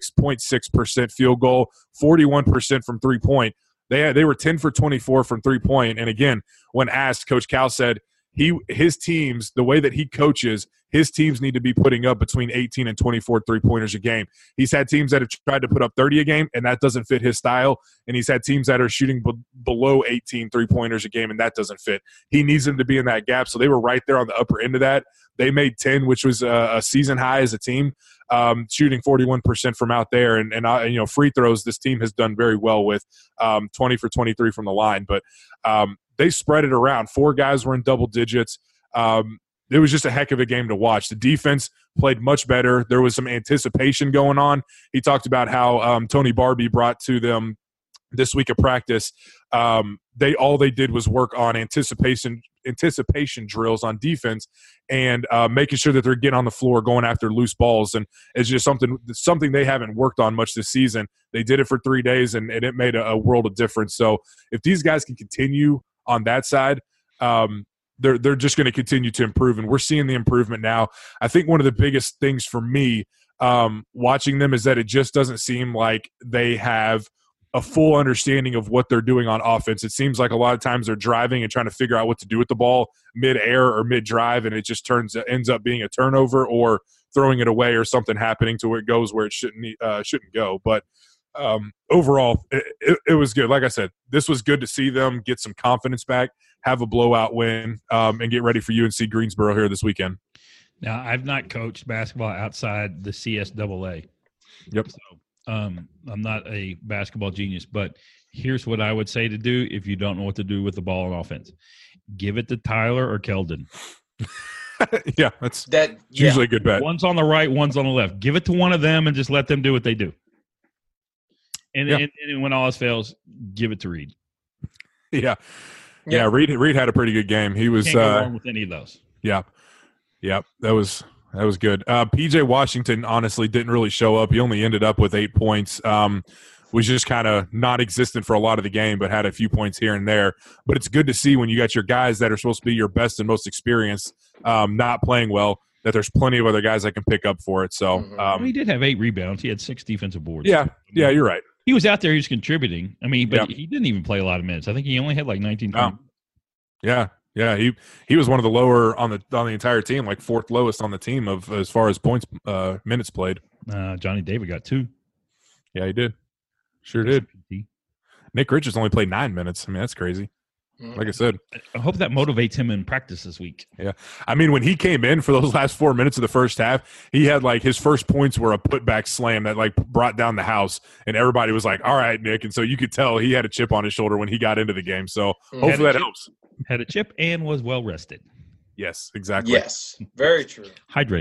56.6% field goal, 41% from three-point. They were 10 for 24 from three-point. And again, when asked, Coach Cal said his teams, the way that he coaches, his teams need to be putting up between 18 and 24 three-pointers a game. He's had teams that have tried to put up 30 a game, and that doesn't fit his style. And he's had teams that are shooting below 18 three-pointers a game, and that doesn't fit. He needs them to be in that gap. So they were right there on the upper end of that. They made 10, which was a season high as a team, shooting 41% from out there. And free throws, this team has done very well with 20 for 23 from the line. But they spread it around. 4 guys were in double digits. It was just a heck of a game to watch. The defense played much better. There was some anticipation going on. He talked about how Tony Barbie brought to them this week of practice. All they did was work on anticipation drills on defense and making sure that they're getting on the floor, going after loose balls. And it's just something they haven't worked on much this season. They did it for 3 days, and it made a world of difference. So if these guys can continue on that side, they're just going to continue to improve, and we're seeing the improvement now. I think one of the biggest things for me watching them is that it just doesn't seem like they have a full understanding of what they're doing on offense. It seems like a lot of times they're driving and trying to figure out what to do with the ball mid-air or mid-drive, and it just ends up being a turnover or throwing it away or something happening to where it goes where it shouldn't go. But overall, it was good. Like I said, this was good to see them get some confidence back, have a blowout win, and get ready for UNC Greensboro here this weekend. Now, I've not coached basketball outside the CSAA. Yep. So, I'm not a basketball genius, but here's what I would say to do if you don't know what to do with the ball on offense. Give it to Tyler or Keldon. Yeah, that's usually a good bet. One's on the right, one's on the left. Give it to one of them and just let them do what they do. And when all else fails, give it to Reed. Yeah. Reed had a pretty good game. He was can't go wrong with any of those. Yeah, that was good. PJ Washington honestly didn't really show up. He only ended up with 8 points. Was just kind of non-existent for a lot of the game, but had a few points here and there. But it's good to see when you got your guys that are supposed to be your best and most experienced not playing well, that there's plenty of other guys that can pick up for it. So he did have 8 rebounds. He had 6 defensive boards. Yeah, you're right. He was out there. He was contributing. I mean, but he didn't even play a lot of minutes. I think he only had like 19. Yeah. He was one of the lower on the entire team, like 4th lowest on the team of as far as points minutes played. Johnny David got 2. Yeah, he did. Sure did. Nick Richards only played 9 minutes. I mean, that's crazy. Like I said, I hope that motivates him in practice this week. Yeah. I mean, when he came in for those last 4 minutes of the first half, he had like his first points were a putback slam that like brought down the house, and everybody was like, all right, Nick. And so you could tell he had a chip on his shoulder when he got into the game. So hopefully that helps. Had a chip and was well rested. Yes, exactly. Yes, very true. Hydrated.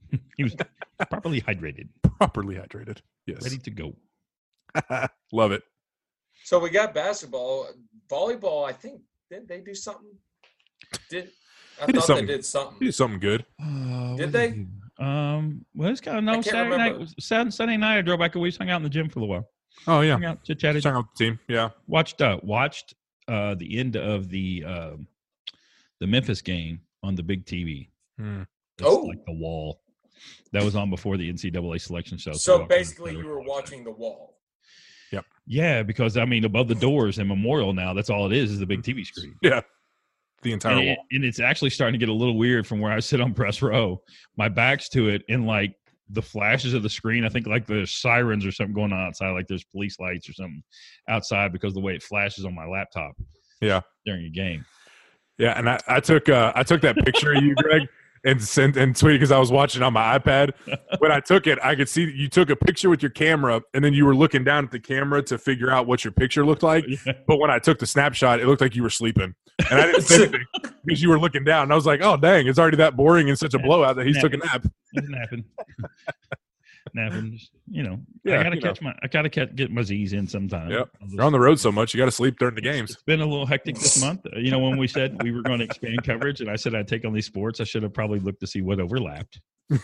He was properly hydrated. Properly hydrated. Yes. Ready to go. Love it. So we got basketball. Volleyball, I think, did they do something? They did something good. Did they? Well, it's kind of Saturday night. I drove back and we hung out in the gym for a while. Oh yeah, hung out, chit-chatted. Hung out with the team. Yeah, watched the end of the Memphis game on the big TV. Like the Wall that was on before the NCAA selection show. So basically, you were watching the Wall. Yep. Yeah, because I mean, above the doors in Memorial now, that's all it is the big TV screen. Yeah. The entire wall. And it's actually starting to get a little weird from where I sit on press row. My back's to it, and like the flashes of the screen, I think like there's sirens or something going on outside, like there's police lights or something outside because of the way it flashes on my laptop. Yeah. During a game. Yeah, and I took that picture of you, Greg, and tweeted because I was watching on my iPad. When I took it, I could see you took a picture with your camera, and then you were looking down at the camera to figure out what your picture looked like. Yeah. But when I took the snapshot, it looked like you were sleeping. And I didn't say anything because you were looking down. And I was like, oh, dang, it's already that boring and such a blowout that he's took a nap. He's napping. Just, I gotta get my Z's in sometime. Yep. You're on the road so much, you got to sleep during the games. It's been a little hectic this month. When we said we were going to expand coverage, and I said I'd take on these sports, I should have probably looked to see what overlapped.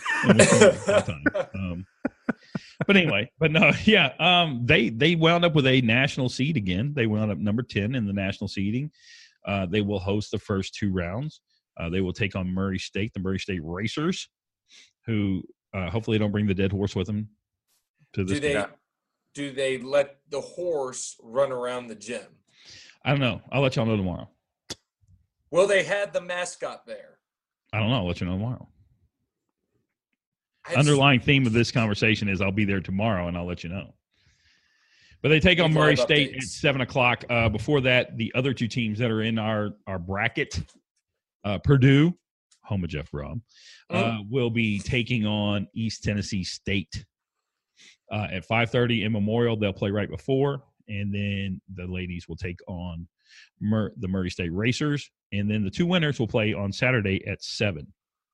But anyway, they wound up with a national seed again. They wound up number 10 in the national seeding. They will host the first 2 rounds. They will take on Murray State, the Murray State Racers, who hopefully don't bring the dead horse with them to this game. Do they let the horse run around the gym? I don't know. I'll let y'all know tomorrow. Well, they had the mascot there. I don't know. I'll let you know tomorrow. Underlying theme of this conversation is I'll be there tomorrow, and I'll let you know. But they take on Murray State at 7 o'clock. Before that, the other 2 teams that are in our bracket, Purdue, home of Jeff Robb, will be taking on East Tennessee State at 5:30 in Memorial. They'll play right before, and then the ladies will take on the Murray State Racers, and then the 2 winners will play on Saturday at 7.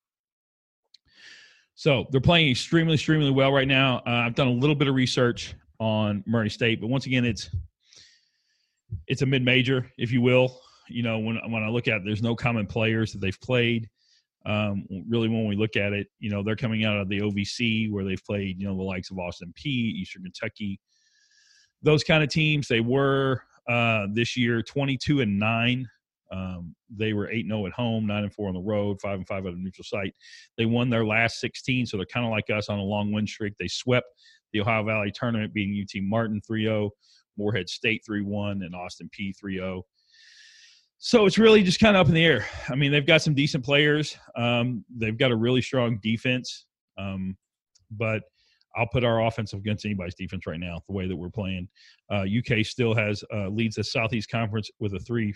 So they're playing extremely, extremely well right now. I've done a little bit of research on Murray State, but once again, it's a mid-major, if you will. When I look at it, there's no common players that they've played. Really, when we look at it, they're coming out of the OVC where they've played, the likes of Austin Peay, Eastern Kentucky, those kind of teams. They were this year 22-9. They were 8-0 at home, 9-4 on the road, 5-5 at a neutral site. They won their last 16, so they're kind of like us on a long win streak. They swept the Ohio Valley tournament, beating UT Martin 3-0, Morehead State 3-1, and Austin Peay 3-0. So it's really just kind of up in the air. I mean, they've got some decent players. They've got a really strong defense. But I'll put our offense against anybody's defense right now, the way that we're playing. UK still leads the Southeast Conference with a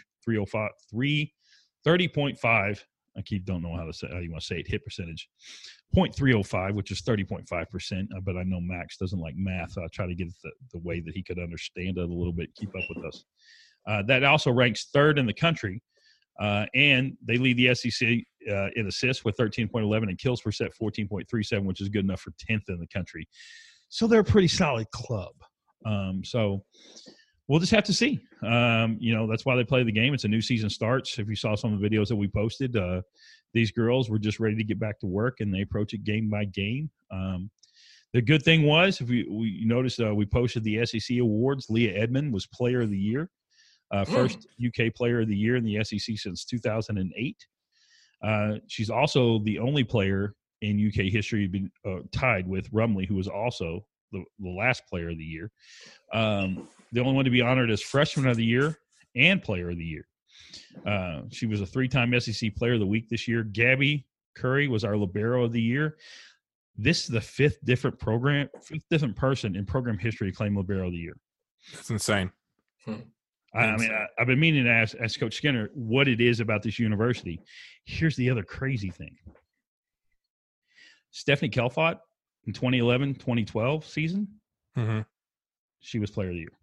30.5. I don't know how you want to say it, hit percentage. 0.305, which is 30.5%. But I know Max doesn't like math. I'll try to get it the way that he could understand it a little bit, keep up with us. That also ranks 3rd in the country. And they lead the SEC in assists with 13.11 and kills per set 14.37, which is good enough for 10th in the country. So they're a pretty solid club. So we'll just have to see. That's why they play the game. It's a new season starts. If you saw some of the videos that we posted, these girls were just ready to get back to work, and they approach it game by game. The good thing was, if we noticed, we posted the SEC awards. Leah Edmond was Player of the Year. First UK Player of the Year in the SEC since 2008. She's also the only player in UK history been tied with Rumley, who was also the last Player of the Year. The only one to be honored as Freshman of the Year and Player of the Year. She was a 3-time SEC Player of the Week this year. Gabby Curry was our Libero of the Year. This is the 5th different person in program history to claim Libero of the Year. That's insane. I mean, I've been meaning to ask Coach Skinner what it is about this university. Here's the other crazy thing. Stephanie Kelfott in 2011-2012 season, she was Player of the Year.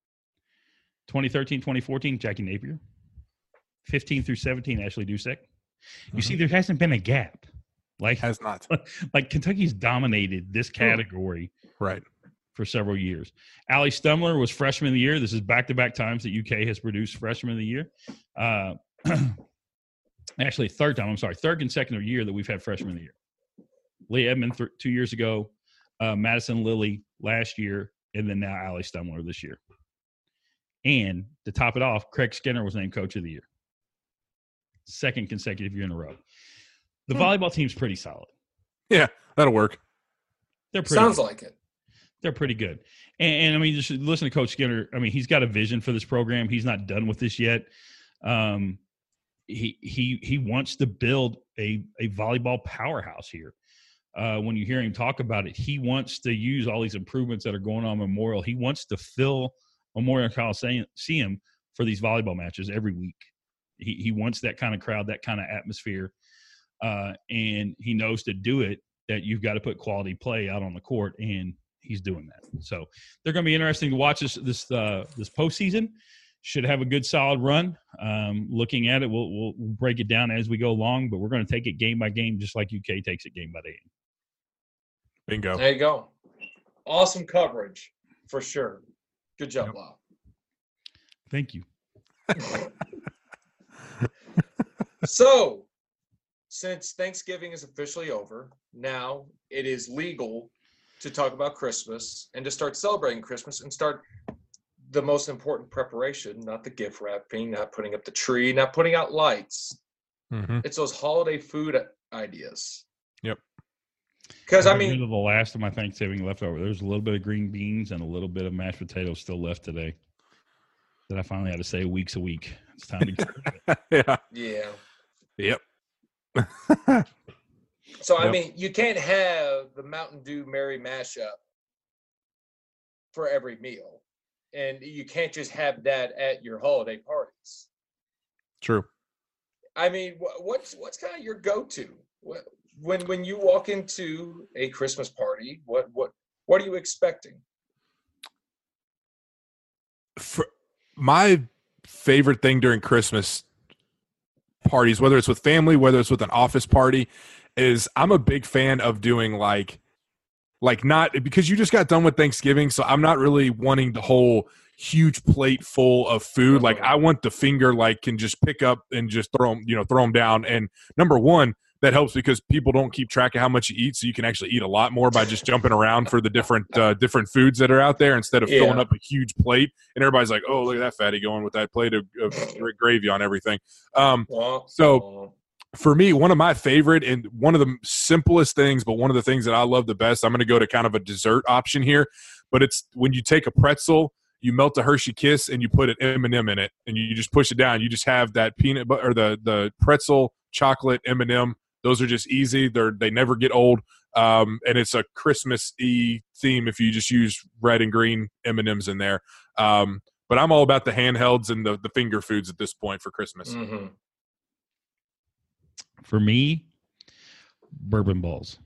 2013-2014, Jackie Napier. 15 through 17, Ashley Dusek. You see, there hasn't been a gap. Like has not. Like Kentucky's dominated this category right for several years. Allie Stumler was freshman of the year. This is back-to-back times that UK has produced freshman of the year. Actually, third consecutive year that we've had freshman of the year. Leah Edmond 2 years ago, Madison Lilly last year, and then now Allie Stumler this year. And to top it off, Craig Skinner was named Coach of the Year. Second consecutive year in a row. The volleyball team's pretty solid. Yeah, that'll work. They're pretty Sounds good. like it. They're pretty good. And I mean, just listen to Coach Skinner. I mean, he's got a vision for this program. He's not done with this yet. He wants to build a volleyball powerhouse here. When you hear him talk about it, he wants to use all these improvements that are going on Memorial. He wants to fill Memorial Coliseum for these volleyball matches every week. He wants that kind of crowd, that kind of atmosphere. And he knows to do it that you've got to put quality play out on the court, and he's doing that. So they're going to be interesting to watch this postseason. Should have a good solid run. Looking at it, we'll break it down as we go along, but we're going to take it game by game, just like UK takes it game by game. Bingo. There you go. Awesome coverage for sure. Good job, Lau. Thank you. So, since Thanksgiving is officially over, now it is legal to talk about Christmas and to start celebrating Christmas and start the most important preparation, not the gift wrapping, not putting up the tree, not putting out lights. Mm-hmm. It's those holiday food ideas. Yep. Because, I mean, the last of my Thanksgiving left over. There's a little bit of green beans and a little bit of mashed potatoes still left today that I finally had to say week's a week. It's time to get Yeah. Yeah. Yep. So, I mean, you can't have the Mountain Dew Merry mashup for every meal. And you can't just have that at your holiday parties. True. I mean, what's kind of your go-to? When you walk into a Christmas party, what are you expecting? For my favorite thing during Christmas parties, whether it's with family, whether it's with an office party, is I'm a big fan of doing like not because you just got done with Thanksgiving, so I'm not really wanting the whole huge plate full of food. Like I want the finger can just pick up and just throw them down. And number one, that helps because people don't keep track of how much you eat, so you can actually eat a lot more by just jumping around for the different foods that are out there instead of filling up a huge plate. And everybody's like, "Oh, look at that fatty going with that plate of gravy on everything." So for me, one of my favorite and one of the simplest things, but one of the things that I love the best, I'm going to go to kind of a dessert option here, but it's when you take a pretzel, you melt a Hershey Kiss, and you put an M&M in it, and you just push it down. You just have that peanut butter or the pretzel chocolate M&M. Those are just easy. They never get old, and it's a Christmas-y theme if you just use red and green M&Ms in there. But I'm all about the handhelds and the finger foods at this point for Christmas. Mm-hmm. For me, bourbon balls.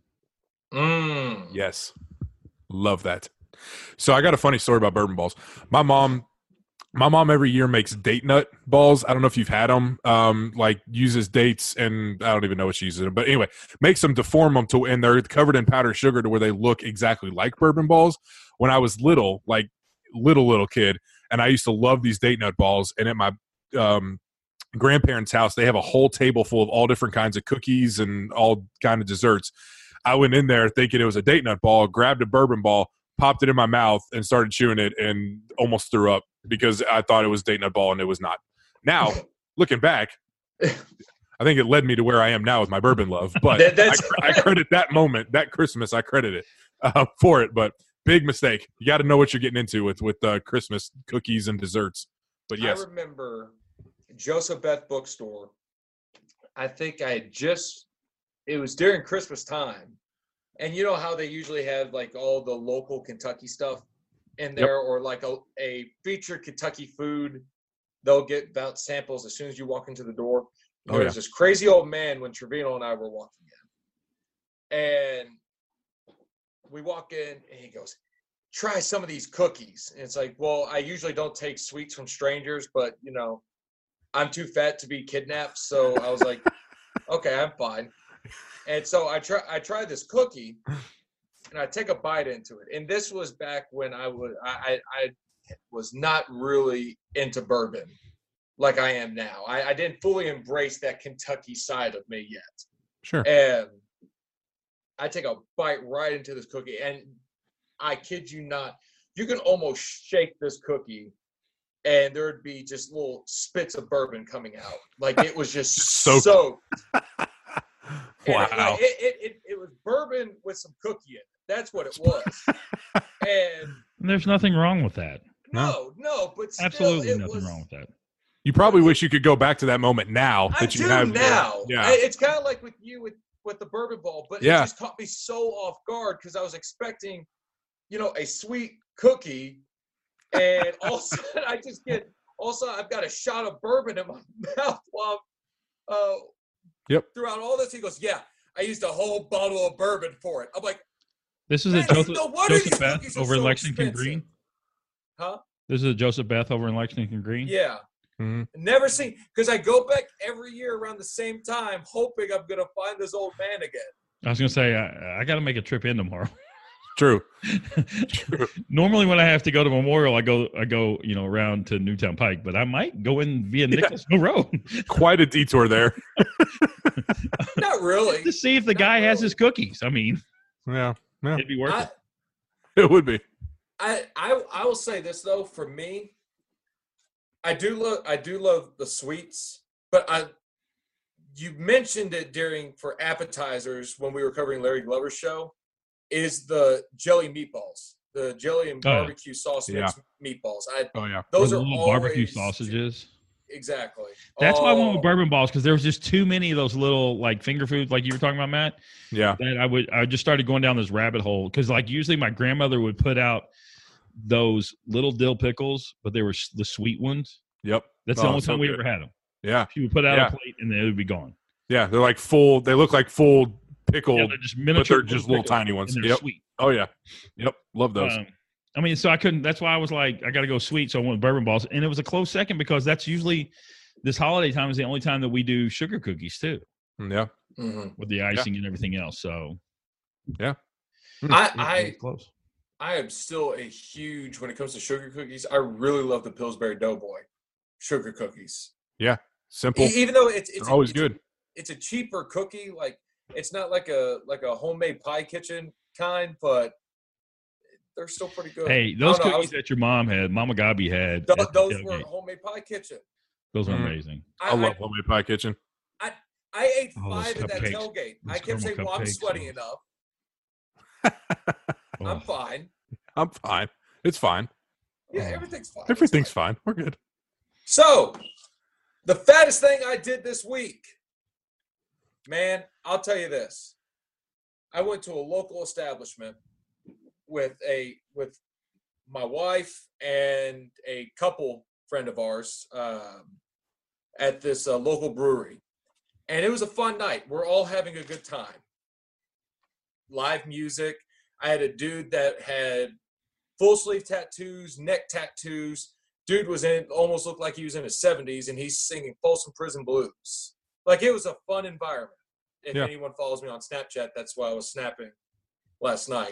Yes. Love that. So I got a funny story about bourbon balls. My mom every year makes date nut balls. I don't know if you've had them. Uses dates, and I don't even know what she uses them. But anyway, makes them to form them and they're covered in powdered sugar to where they look exactly like bourbon balls. When I was little kid, and I used to love these date nut balls. And at my grandparents' house, they have a whole table full of all different kinds of cookies and all kind of desserts. I went in there thinking it was a date nut ball, grabbed a bourbon ball, popped it in my mouth, and started chewing it, and almost threw up because I thought it was date nut ball and it was not. Now, looking back, I think it led me to where I am now with my bourbon love. But I credit that moment, that Christmas, I credit it for it. But big mistake. You got to know what you're getting into with Christmas cookies and desserts. But yes, I remember Joseph Beth Bookstore. I think it was during Christmas time. And you know how they usually have all the local Kentucky stuff in there, or a featured Kentucky food. They'll get about samples as soon as you walk into the door. There was this crazy old man when Trevino and I were walking in. And we walk in and he goes, "Try some of these cookies." And it's like, well, I usually don't take sweets from strangers, but I'm too fat to be kidnapped. So I was like, okay, I'm fine. And so I tried this cookie, and I take a bite into it. And this was back when I was not really into bourbon like I am now. I didn't fully embrace that Kentucky side of me yet. Sure. And I take a bite right into this cookie, and I kid you not, you can almost shake this cookie, and there'd be just little spits of bourbon coming out. Like it was just soaked. Wow. It was bourbon with some cookie in it. That's what it was. And there's nothing wrong with that. No, but still, absolutely nothing wrong with that. You probably wish you could go back to that moment now. I do now. Yeah. It's kind of like with you with the bourbon ball, but it just caught me so off guard because I was expecting, a sweet cookie, and all of a sudden I've got a shot of bourbon in my mouth while throughout all this. He goes, yeah, I used a whole bottle of bourbon for it. I'm like, this is a Joseph Beth over in Lexington Green? Huh? This is a Joseph Beth over in Lexington Green? Yeah. Mm-hmm. Never seen, because I go back every year around the same time, hoping I'm going to find this old man again. I was going to say, I got to make a trip in tomorrow. True. Normally when I have to go to Memorial, I go, around to Newtown Pike, but I might go in via Nichols Hill Road. Quite a detour there. Not really. To see if the guy has his cookies. I mean, yeah. It'd be worth it. It would be. I will say this though, for me, I do love the sweets, but you mentioned it for appetizers when we were covering Larry Glover's show, is the jelly meatballs, the jelly and barbecue sauce mix meatballs. Those are little always barbecue sausages. Exactly. That's why I went with bourbon balls, because there was just too many of those little like finger foods, like you were talking about, Matt. Yeah. That I just started going down this rabbit hole because like usually my grandmother would put out those little dill pickles, but they were the sweet ones. Yep. That's the only time we ever had them. Yeah. She would put out a plate and then it would be gone. Yeah, they're like full. They look like full pickled, they're just miniature, but they're just little tiny ones. And they're sweet. Oh yeah. Yep. Love those. So I couldn't. That's why I was like, I got to go sweet. So I went with bourbon balls, and it was a close second because that's usually this holiday time is the only time that we do sugar cookies too. Yeah. Mm-hmm. With the icing and everything else. So yeah. I am still a huge, when it comes to sugar cookies, I really love the Pillsbury Doughboy sugar cookies. Yeah. Simple. Even though it's always good. It's a cheaper cookie. Like it's not like a homemade pie kitchen kind, but they're still pretty good. Hey, those cookies that your mom had, Mama Gabi had. Those were homemade pie kitchen. Those are amazing. I love homemade pie kitchen. I ate 5 at that tailgate. I kept saying, well, I'm sweating enough. I'm fine. I'm fine. It's fine. Yeah, everything's fine. Everything's fine. We're good. So, the fattest thing I did this week, man, I'll tell you this. I went to a local establishment with my wife and a couple friend of ours at this local brewery. And it was a fun night. We're all having a good time. Live music. I had a dude that had full sleeve tattoos, neck tattoos. Dude almost looked like he was in his 70s, and he's singing Folsom Prison Blues. Like, it was a fun environment. If anyone follows me on Snapchat, that's why I was snapping last night.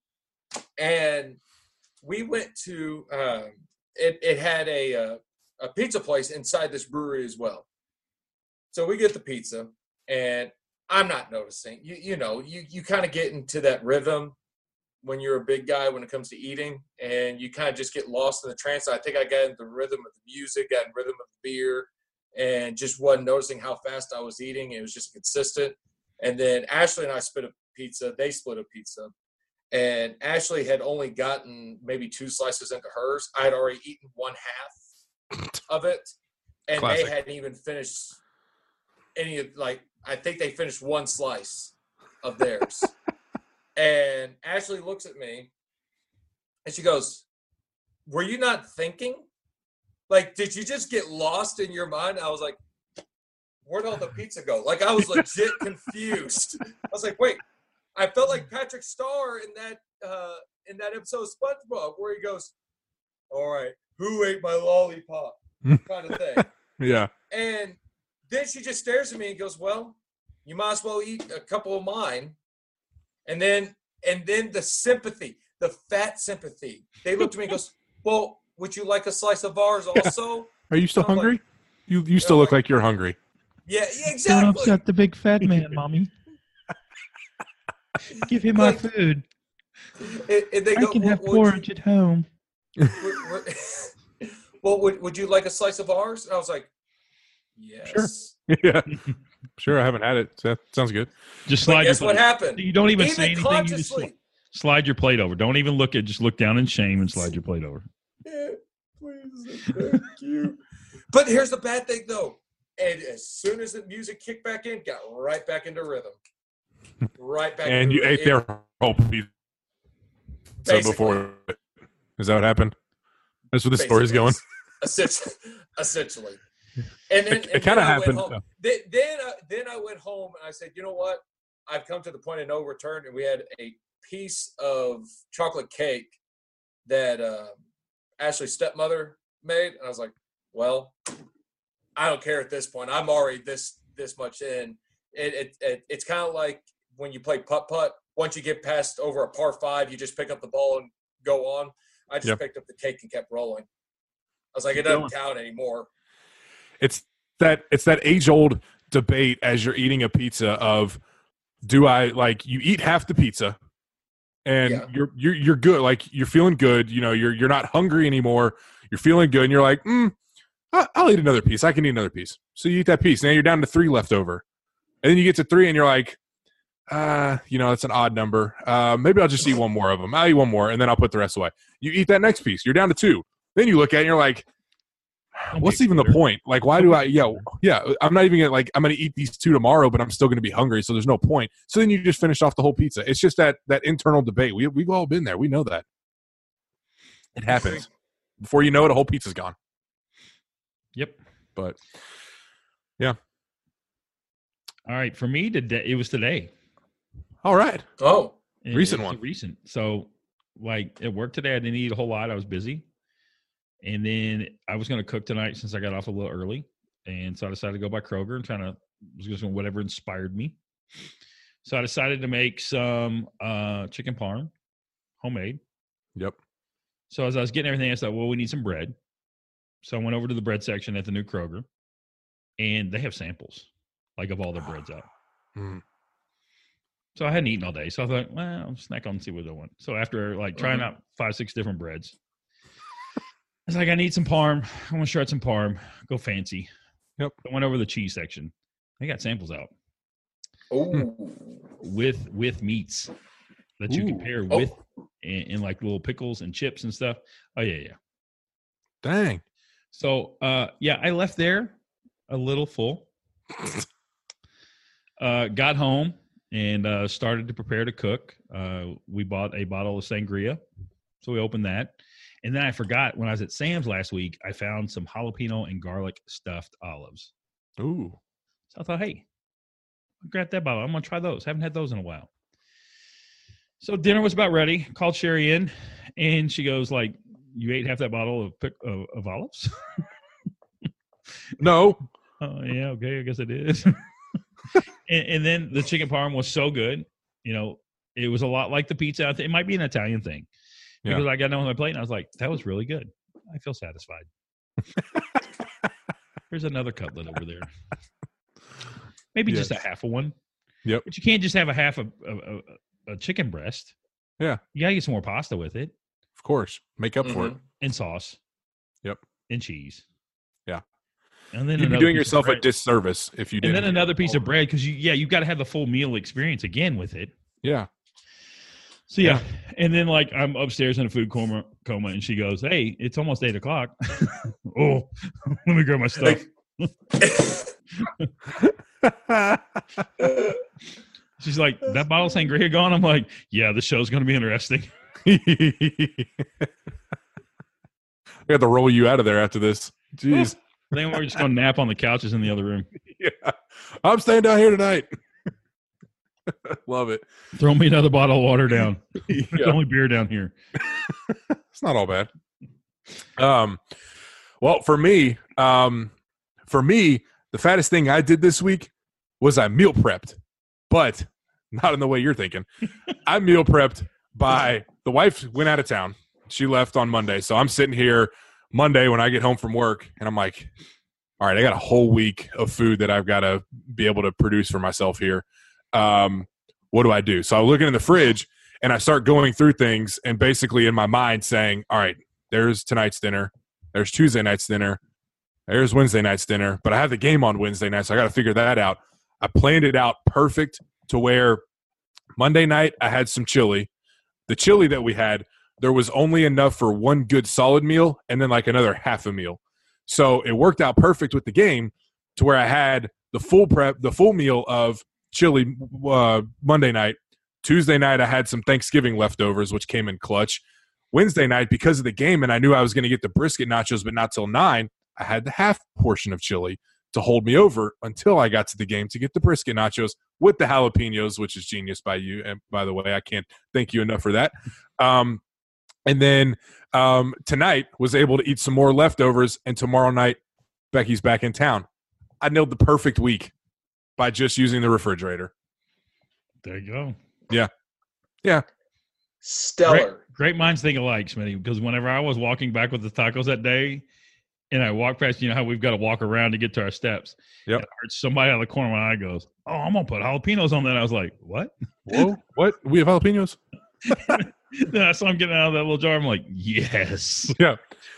And we went to it had a pizza place inside this brewery as well. So we get the pizza, and I'm not noticing. You kind of get into that rhythm when you're a big guy when it comes to eating, and you kind of just get lost in the trance. I think I got into the rhythm of the music, got in the rhythm of the beer, and just wasn't noticing how fast I was eating. It was just consistent. And then Ashley and I split a pizza. They split a pizza. And Ashley had only gotten maybe 2 slices into hers. I had already eaten 1/2 of it. And Classic. They hadn't even finished any of, I think they finished 1 slice of theirs. And Ashley looks at me and she goes, "Were you not thinking? Like, did you just get lost in your mind?" I was like, "Where'd all the pizza go?" Like, I was legit confused. I was like, wait, I felt like Patrick Starr in that episode of SpongeBob where he goes, "All right, who ate my lollipop?" kind of thing. Yeah. And then she just stares at me and goes, "Well, you might as well eat a couple of mine. And then the sympathy, the fat sympathy. They looked at me and goes, well, would you like a slice of ours also? Are you still hungry? Like, you still look like you're hungry. Yeah, exactly. Don't upset the big fat man, Mommy. Give him my food. And they I can have porridge at home. Well, would you like a slice of ours? And I was like, yes. Sure. Yeah. Sure, I haven't had it. So that sounds good. Just slide. Guess what happened? You don't even say anything. You just slide your plate over. Don't even look at. Just look down in shame and slide your plate over. Yeah, please, thank you. But here's the bad thing, though. And as soon as the music kicked back in, got right back into rhythm. Right back. And you ate their whole pizza before. Is that what happened? That's where the story's going. Essentially. And then it kind of happened. Then I went home and I said, you know what? I've come to the point of no return, and we had a piece of chocolate cake that Ashley's stepmother made, and I was like, well, I don't care at this point. I'm already this much in. It's kind of like when you play putt-putt. Once you get past over a par 5, you just pick up the ball and go on. I just picked up the cake and kept rolling. I was like, it doesn't count anymore. It's that age-old debate as you're eating a pizza of, do I, like, you eat half the pizza and you're good, like you're feeling good, you know, you're not hungry anymore, you're feeling good, and you're like, I'll eat another piece. I can eat another piece. So you eat that piece. Now you're down to 3 left over. And then you get to 3 and you're like, you know, it's an odd number. Maybe I'll just eat one more of them. I'll eat one more and then I'll put the rest away. You eat that next piece. You're down to 2. Then you look at it and you're like, what's even the point? Like, why do I, I'm not even going to, like, I'm going to eat these 2 tomorrow, but I'm still going to be hungry. So there's no point. So then you just finish off the whole pizza. It's just that internal debate. We've all been there. We know that. It happens. Before you know it, a whole pizza's gone. Yep. But, yeah. All right. For me, it was today. All right. Oh. Recent one. Recent. So, like, at work today, I didn't eat a whole lot. I was busy. And then I was going to cook tonight since I got off a little early. And so I decided to go by Kroger and was just going whatever inspired me. So I decided to make some chicken parm, homemade. Yep. So as I was getting everything, I thought, well, we need some bread. So I went over to the bread section at the new Kroger, and they have samples, like, of all their breads out. So I hadn't eaten all day. So I thought, well, I'll snack on and see what I want. So after, like, trying out 5-6 different breads, I was like, I need some parm. I want to shred some parm. Go fancy. Yep. I went over the cheese section. They got samples out. Oh. With meats that you can pair with and like little pickles and chips and stuff. Oh, yeah. Dang. So, I left there a little full. Got home and started to prepare to cook. We bought a bottle of sangria. So we opened that. And then I forgot, when I was at Sam's last week, I found some jalapeno and garlic stuffed olives. Ooh. So I thought, hey, I'll grab that bottle. I'm going to try those. Haven't had those in a while. So dinner was about ready. Called Sherry in, and she goes, like, you ate half that bottle of olives? No. Oh, yeah, okay, I guess it is. and then the chicken parm was so good. You know, it was a lot like the pizza. It might be an Italian thing. Because I got it on my plate, and I was like, that was really good. I feel satisfied. There's another cutlet over there. Maybe just a half of one. Yep. But you can't just have a half of a chicken breast. Yeah. You got to get some more pasta with it. Of course. Make up for it. And sauce. Yep. And cheese. Yeah. And then you'd be doing yourself a disservice if you didn't. And then another piece of bread, because you've got to have the full meal experience again with it. Yeah. So, and then, like, I'm upstairs in a food coma, and she goes, hey, it's almost 8 o'clock. Oh, let me grab my stuff. She's like, that bottle of sangria gone? I'm like, yeah, the show's going to be interesting. We have to roll you out of there after this. Jeez. Then we're just going to nap on the couches in the other room. Yeah. I'm staying down here tonight. Love it. Throw me another bottle of water down. There's only beer down here. It's not all bad. Well, for me, the fattest thing I did this week was I meal prepped, but not in the way you're thinking. I meal prepped by the wife went out of town. She left on Monday. So I'm sitting here Monday when I get home from work, and I'm like, all right, I got a whole week of food that I've got to be able to produce for myself here. What do I do? So I'm looking in the fridge, and I start going through things and basically in my mind saying, all right, there's tonight's dinner. There's Tuesday night's dinner. There's Wednesday night's dinner. But I have the game on Wednesday night, so I got to figure that out. I planned it out perfect to where Monday night I had some chili. The chili that we had, there was only enough for one good solid meal and then like another half a meal. So it worked out perfect with the game to where I had the full meal of chili Monday night. Tuesday night I had some Thanksgiving leftovers, which came in clutch. Wednesday night, because of the game, and I knew I was going to get the brisket nachos, but not till 9, I had the half portion of chili to hold me over until I got to the game to get the brisket nachos with the jalapenos, which is genius by you. And by the way, I can't thank you enough for that. And then tonight was able to eat some more leftovers, and tomorrow night Becky's back in town. I nailed the perfect week by just using the refrigerator. There you go. Yeah. Yeah. Stellar. Great minds think alike, Smitty, because whenever I was walking back with the tacos that day, and I walked past, you know how we've got to walk around to get to our steps. Yep. I heard somebody out of the corner of my eye goes, "Oh, I'm going to put jalapenos on that." I was like, what? Whoa, what? We have jalapenos? Then I saw him getting out of that little jar. I'm like, yes. Yeah.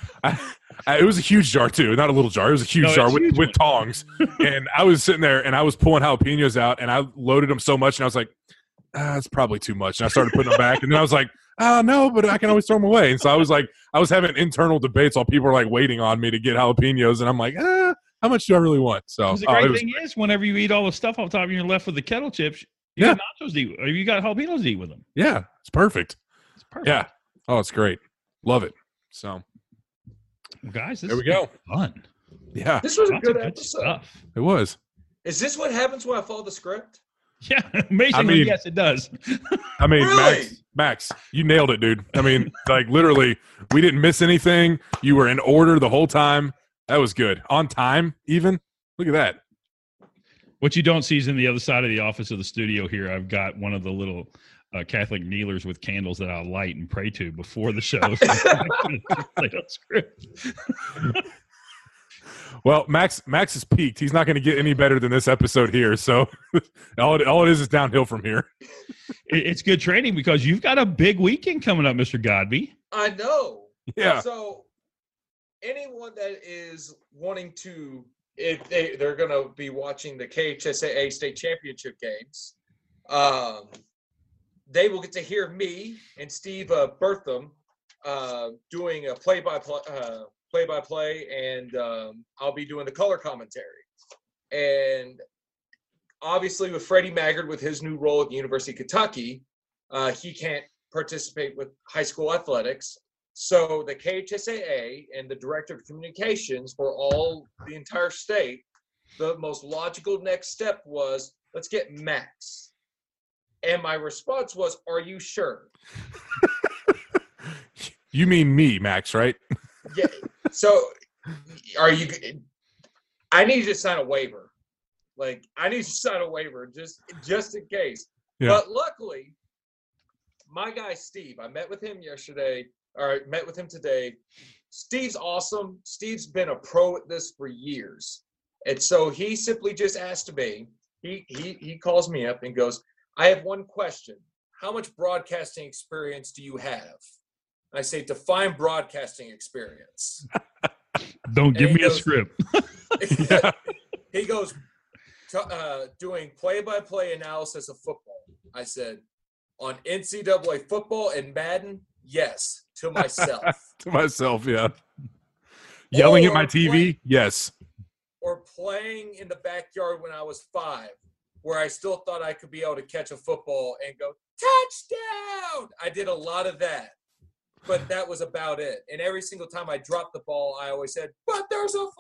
It was a huge jar, too. Not a little jar. It was a huge jar with tongs. And I was sitting there, and I was pulling jalapenos out, and I loaded them so much, and I was like, it's probably too much. And I started putting them back, and then I was like, no, but I can always throw them away. And so I was having internal debates while people were like waiting on me to get jalapenos, and I'm like, how much do I really want? So the great thing is, whenever you eat all the stuff off top and you're left with the kettle chips, you got nachos to eat, or you got jalapenos to eat with them. Yeah, it's perfect. It's perfect. Yeah. Oh, it's great. Love it. So, well, guys, there we go. Fun. Yeah, this was a good episode. Stuff. It was. Is this what happens when I follow the script? Yeah, amazingly, yes, it does. I mean, really? Max, you nailed it, dude. I mean, like literally, we didn't miss anything. You were in order the whole time. That was good. On time, even. Look at that. What you don't see is in the other side of the office of the studio here, I've got one of the little Catholic kneelers with candles that I'll light and pray to before the show. Well, Max is peaked. He's not going to get any better than this episode here. So all it is downhill from here. It's good training because you've got a big weekend coming up, Mr. Godby. I know. Yeah. So anyone that is wanting to, if they're going to be watching the KHSAA state championship games, they will get to hear me and Steve Bertham doing a play-by-play, and I'll be doing the color commentary. And obviously with Freddie Maggard with his new role at the University of Kentucky, he can't participate with high school athletics. So the KHSAA and the director of communications for the entire state, the most logical next step was, let's get Max. And my response was, are you sure? You mean me, Max, right? Yeah. So are you – I need you to sign a waiver. Like, I need you to sign a waiver just in case. Yeah. But luckily, my guy Steve, I met with him yesterday – or met with him today. Steve's awesome. Steve's been a pro at this for years. And so he simply just asked me, he calls me up and goes, I have one question. How much broadcasting experience do you have? I say, define broadcasting experience. Don't give me a script. He goes, doing play-by-play analysis of football. I said, on NCAA football and Madden, yes. To myself. To myself, yeah. Yelling at my TV, yes. Or playing in the backyard when I was 5, where I still thought I could be able to catch a football and go, touchdown! I did a lot of that. But that was about it. And every single time I dropped the ball, I always said, but there's a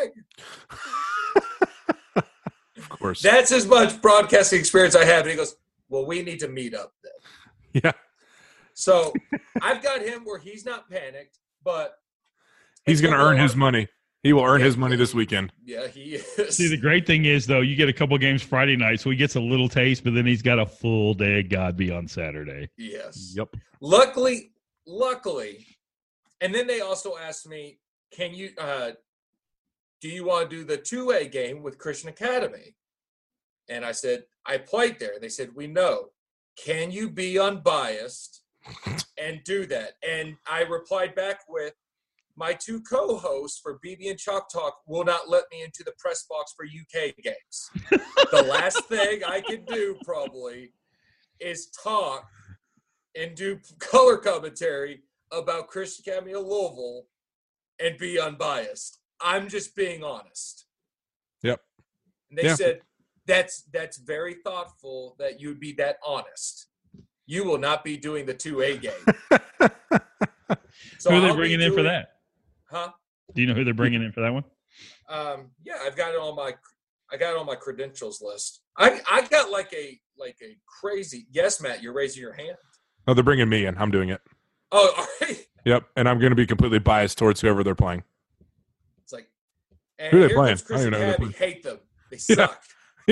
flag! Of course. That's as much broadcasting experience I have. And he goes, well, we need to meet up then. Yeah. So I've got him where he's not panicked, but he's going to earn his money. He will earn his money this weekend. Yeah, he is. See, the great thing is, though, you get a couple games Friday night, so he gets a little taste, but then he's got a full day of Godby on Saturday. Yes. Yep. Luckily, and then they also asked me, can you do you want to do the 2A game with Christian Academy? And I said, I played there. They said, we know. Can you be unbiased and do that? And I replied back with, my two co-hosts for BB and Chalk Talk will not let me into the press box for UK games. The last thing I can do probably is talk and do color commentary about Christian Academy of Louisville and be unbiased. I'm just being honest. Yep. And they said, that's very thoughtful that you'd be that honest. You will not be doing the 2A game. So who are they bringing in for that? Huh? Do you know who they're bringing in for that one? Yeah, I've got it on my credentials list. I got like a crazy. Yes, Matt, you're raising your hand. No, they're bringing me in. I'm doing it. Oh, all right. Yep, and I'm going to be completely biased towards whoever they're playing. It's like, who are they playing? I don't even know. Hate them. They suck. Yeah.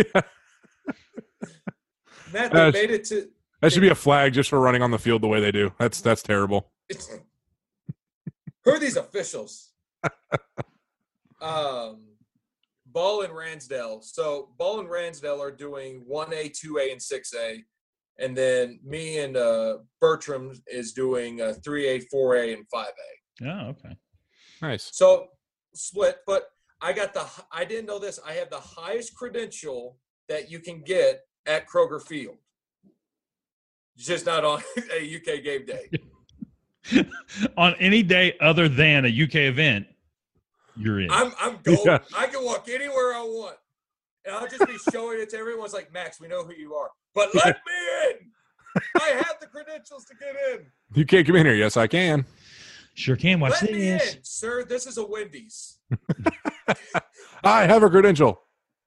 Matt, they made it to. That should be a flag just for running on the field the way they do. That's terrible. Who are these officials? Ball and Ransdale. So Ball and Ransdale are doing 1A, 2A, and 6A. And then me and Bertram is doing 3A, 4A, and 5A. Oh, okay. Nice. So split, but I didn't know this. I have the highest credential that you can get at Kroger Field. Just not on a UK game day. On any day other than a UK event, you're in. I'm golden. Yeah. I can walk anywhere I want. And I'll just be showing it to everyone. It's like, Max, we know who you are. But let me in. I have the credentials to get in. You can't come in here. Yes, I can. Sure can. Watch let this. Me in, sir. This is a Wendy's. I have a credential.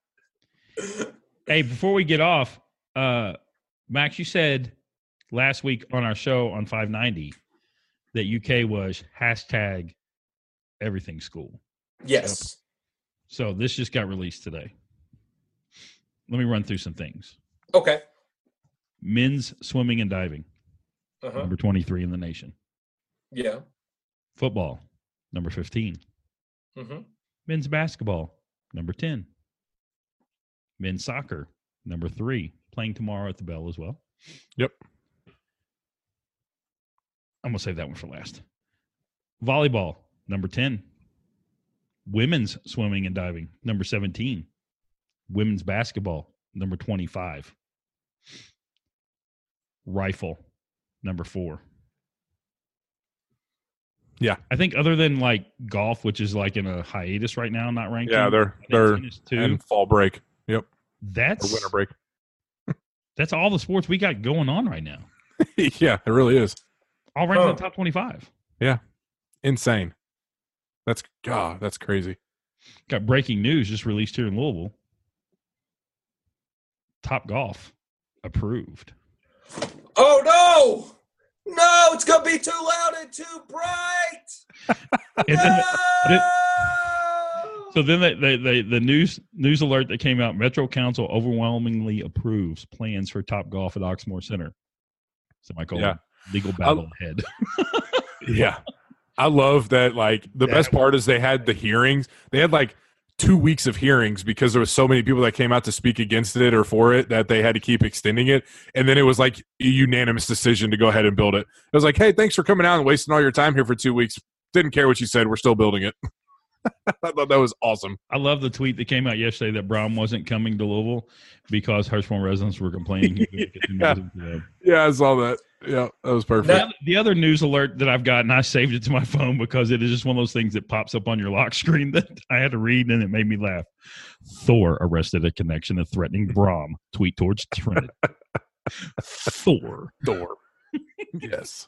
Hey, before we get off, Max, you said last week on our show on 590 that UK was hashtag everything school. Yes. So this just got released today. Let me run through some things. Okay. Men's swimming and diving, number 23 in the nation. Yeah. Football, number 15. Mm-hmm. Men's basketball, number 10. Men's soccer, number 3. Playing tomorrow at the Bell as well. Yep. I'm going to save that one for last. Volleyball, number 10. Women's swimming and diving, number 17. Women's basketball, number 25. Rifle, number 4. Yeah. I think other than like golf, which is like in a hiatus right now, not ranked. Yeah, they're in fall break. Yep. That's or winter break. That's all the sports we got going on right now. Yeah, it really is. All ranked in the top 25. Yeah. Insane. That's crazy. Got breaking news just released here in Louisville. Top Golf approved. Oh no! No, it's gonna be too loud and too bright. So then the news alert that came out: Metro Council overwhelmingly approves plans for Top Golf at Oxmoor Center. Semicolon. Legal battle ahead. Yeah. I love that. Like the best part is they had the hearings. They had like 2 weeks of hearings because there was so many people that came out to speak against it or for it that they had to keep extending it. And then it was like a unanimous decision to go ahead and build it. It was like, hey, thanks for coming out and wasting all your time here for 2 weeks. Didn't care what you said. We're still building it. I thought that was awesome. I love the tweet that came out yesterday that Brown wasn't coming to Louisville because Hirschhorn residents were complaining. Yeah, I saw that. Yeah, that was perfect. The other news alert that I've gotten, I saved it to my phone because it is just one of those things that pops up on your lock screen that I had to read and it made me laugh. Thor arrested a connection of threatening Brom. Tweet towards Trinity. Thor. Yes.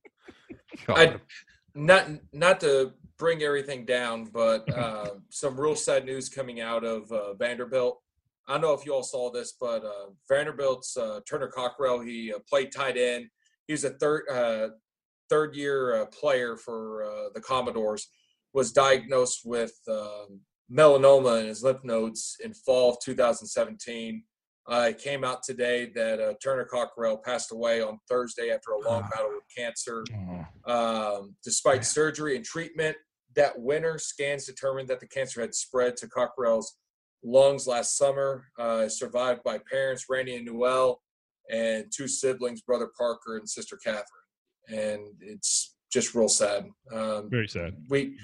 Not to bring everything down, but some real sad news coming out of Vanderbilt. I don't know if you all saw this, but Vanderbilt's Turner Cockrell, he played tight end. He was a third-year player for the Commodores. was diagnosed with melanoma in his lymph nodes in fall of 2017. It came out today that Turner Cockrell passed away on Thursday after a long battle with cancer. Despite surgery and treatment, that winter, scans determined that the cancer had spread to Cockrell's lungs last summer. Survived by parents, Randy and Noel, and 2 siblings, brother Parker and sister Catherine. And it's just real sad. Very sad.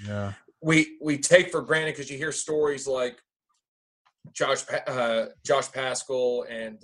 We take for granted, because you hear stories like Josh Paschal and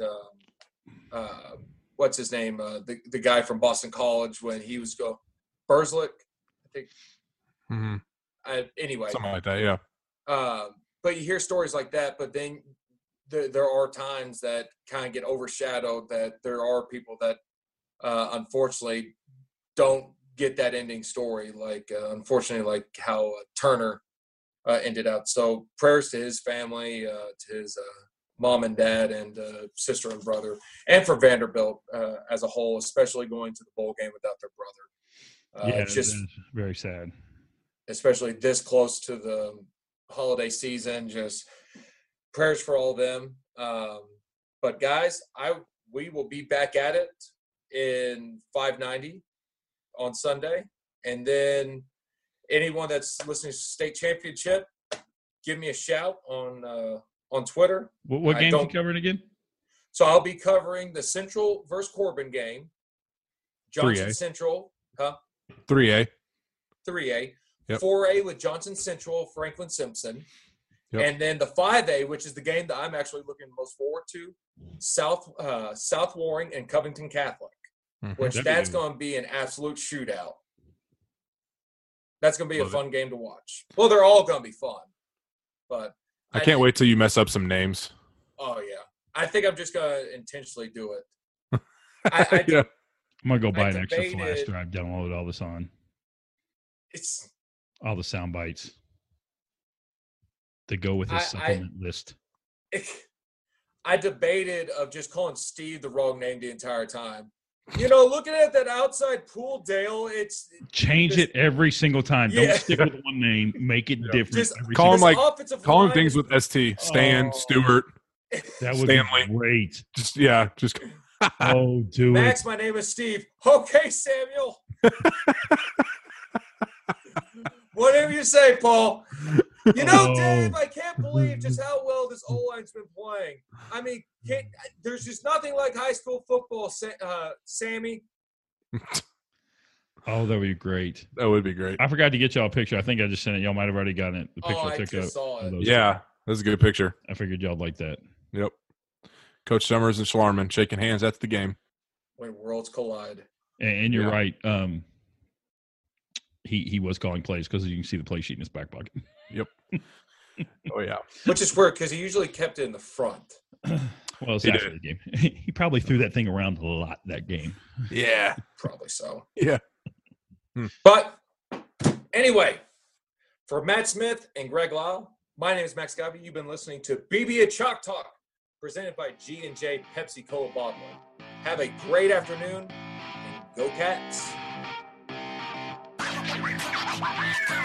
what's his name, the guy from Boston College when he was Burzlick, I think. Mm-hmm. Anyway, something like that, yeah. But you hear stories like that, but then there are times that kind of get overshadowed, that there are people that unfortunately don't get that ending story, like unfortunately, like how Turner ended up. So prayers to his family, to his mom and dad and sister and brother, and for Vanderbilt as a whole, especially going to the bowl game without their brother. It's just very sad. Especially this close to the holiday season, just prayers for all of them. But guys, we will be back at it in 590 on Sunday. And then anyone that's listening to State Championship, give me a shout on Twitter. What game are you covering again? So I'll be covering the Central versus Corbin game. Johnson 3A. Central, 3A. 3A. Yep. 4A with Johnson Central, Franklin Simpson. Yep. And then the 5A, which is the game that I'm actually looking most forward to, South Warring and Covington Catholic, which that's going to be an absolute shootout. That's going to be a fun game to watch. Well, they're all going to be fun. But I can't wait till you mess up some names. Oh, yeah. I think I'm just going to intentionally do it. Yeah. I'm going to go buy an extra flash drive, download all this on. It's all the sound bites that go with his supplement list. I debated of just calling Steve the wrong name the entire time. Looking at that outside pool, Dale, change it every single time. Yeah. Don't stick with one name. Make it different. Just call him things with ST. Stan, Stewart, that would Stanley. Be great. Just do Max, my name is Steve. Okay, Samuel. Whatever you say, Paul. Dave, I can't believe just how well this O-line's been playing. I mean, there's just nothing like high school football, Sammy. Oh, that would be great. That would be great. I forgot to get y'all a picture. I think I just sent it. Y'all might have already gotten it. The picture I took saw it. Yeah, that's a good picture. I figured y'all like that. Yep. Coach Summers and Schlarman shaking hands. That's the game. When worlds collide. And you're right. He was calling plays because you can see the play sheet in his back pocket. Yep. Oh, yeah. Which is weird because he usually kept it in the front. Well, it's after the game. He probably threw that thing around a lot that game. Yeah. Probably so. Yeah. But anyway, for Matt Smith and Greg Lyle, my name is Max Gabi. You've been listening to BB at Chalk Talk, presented by G&J Pepsi-Cola Bottling. Have a great afternoon, and go Cats.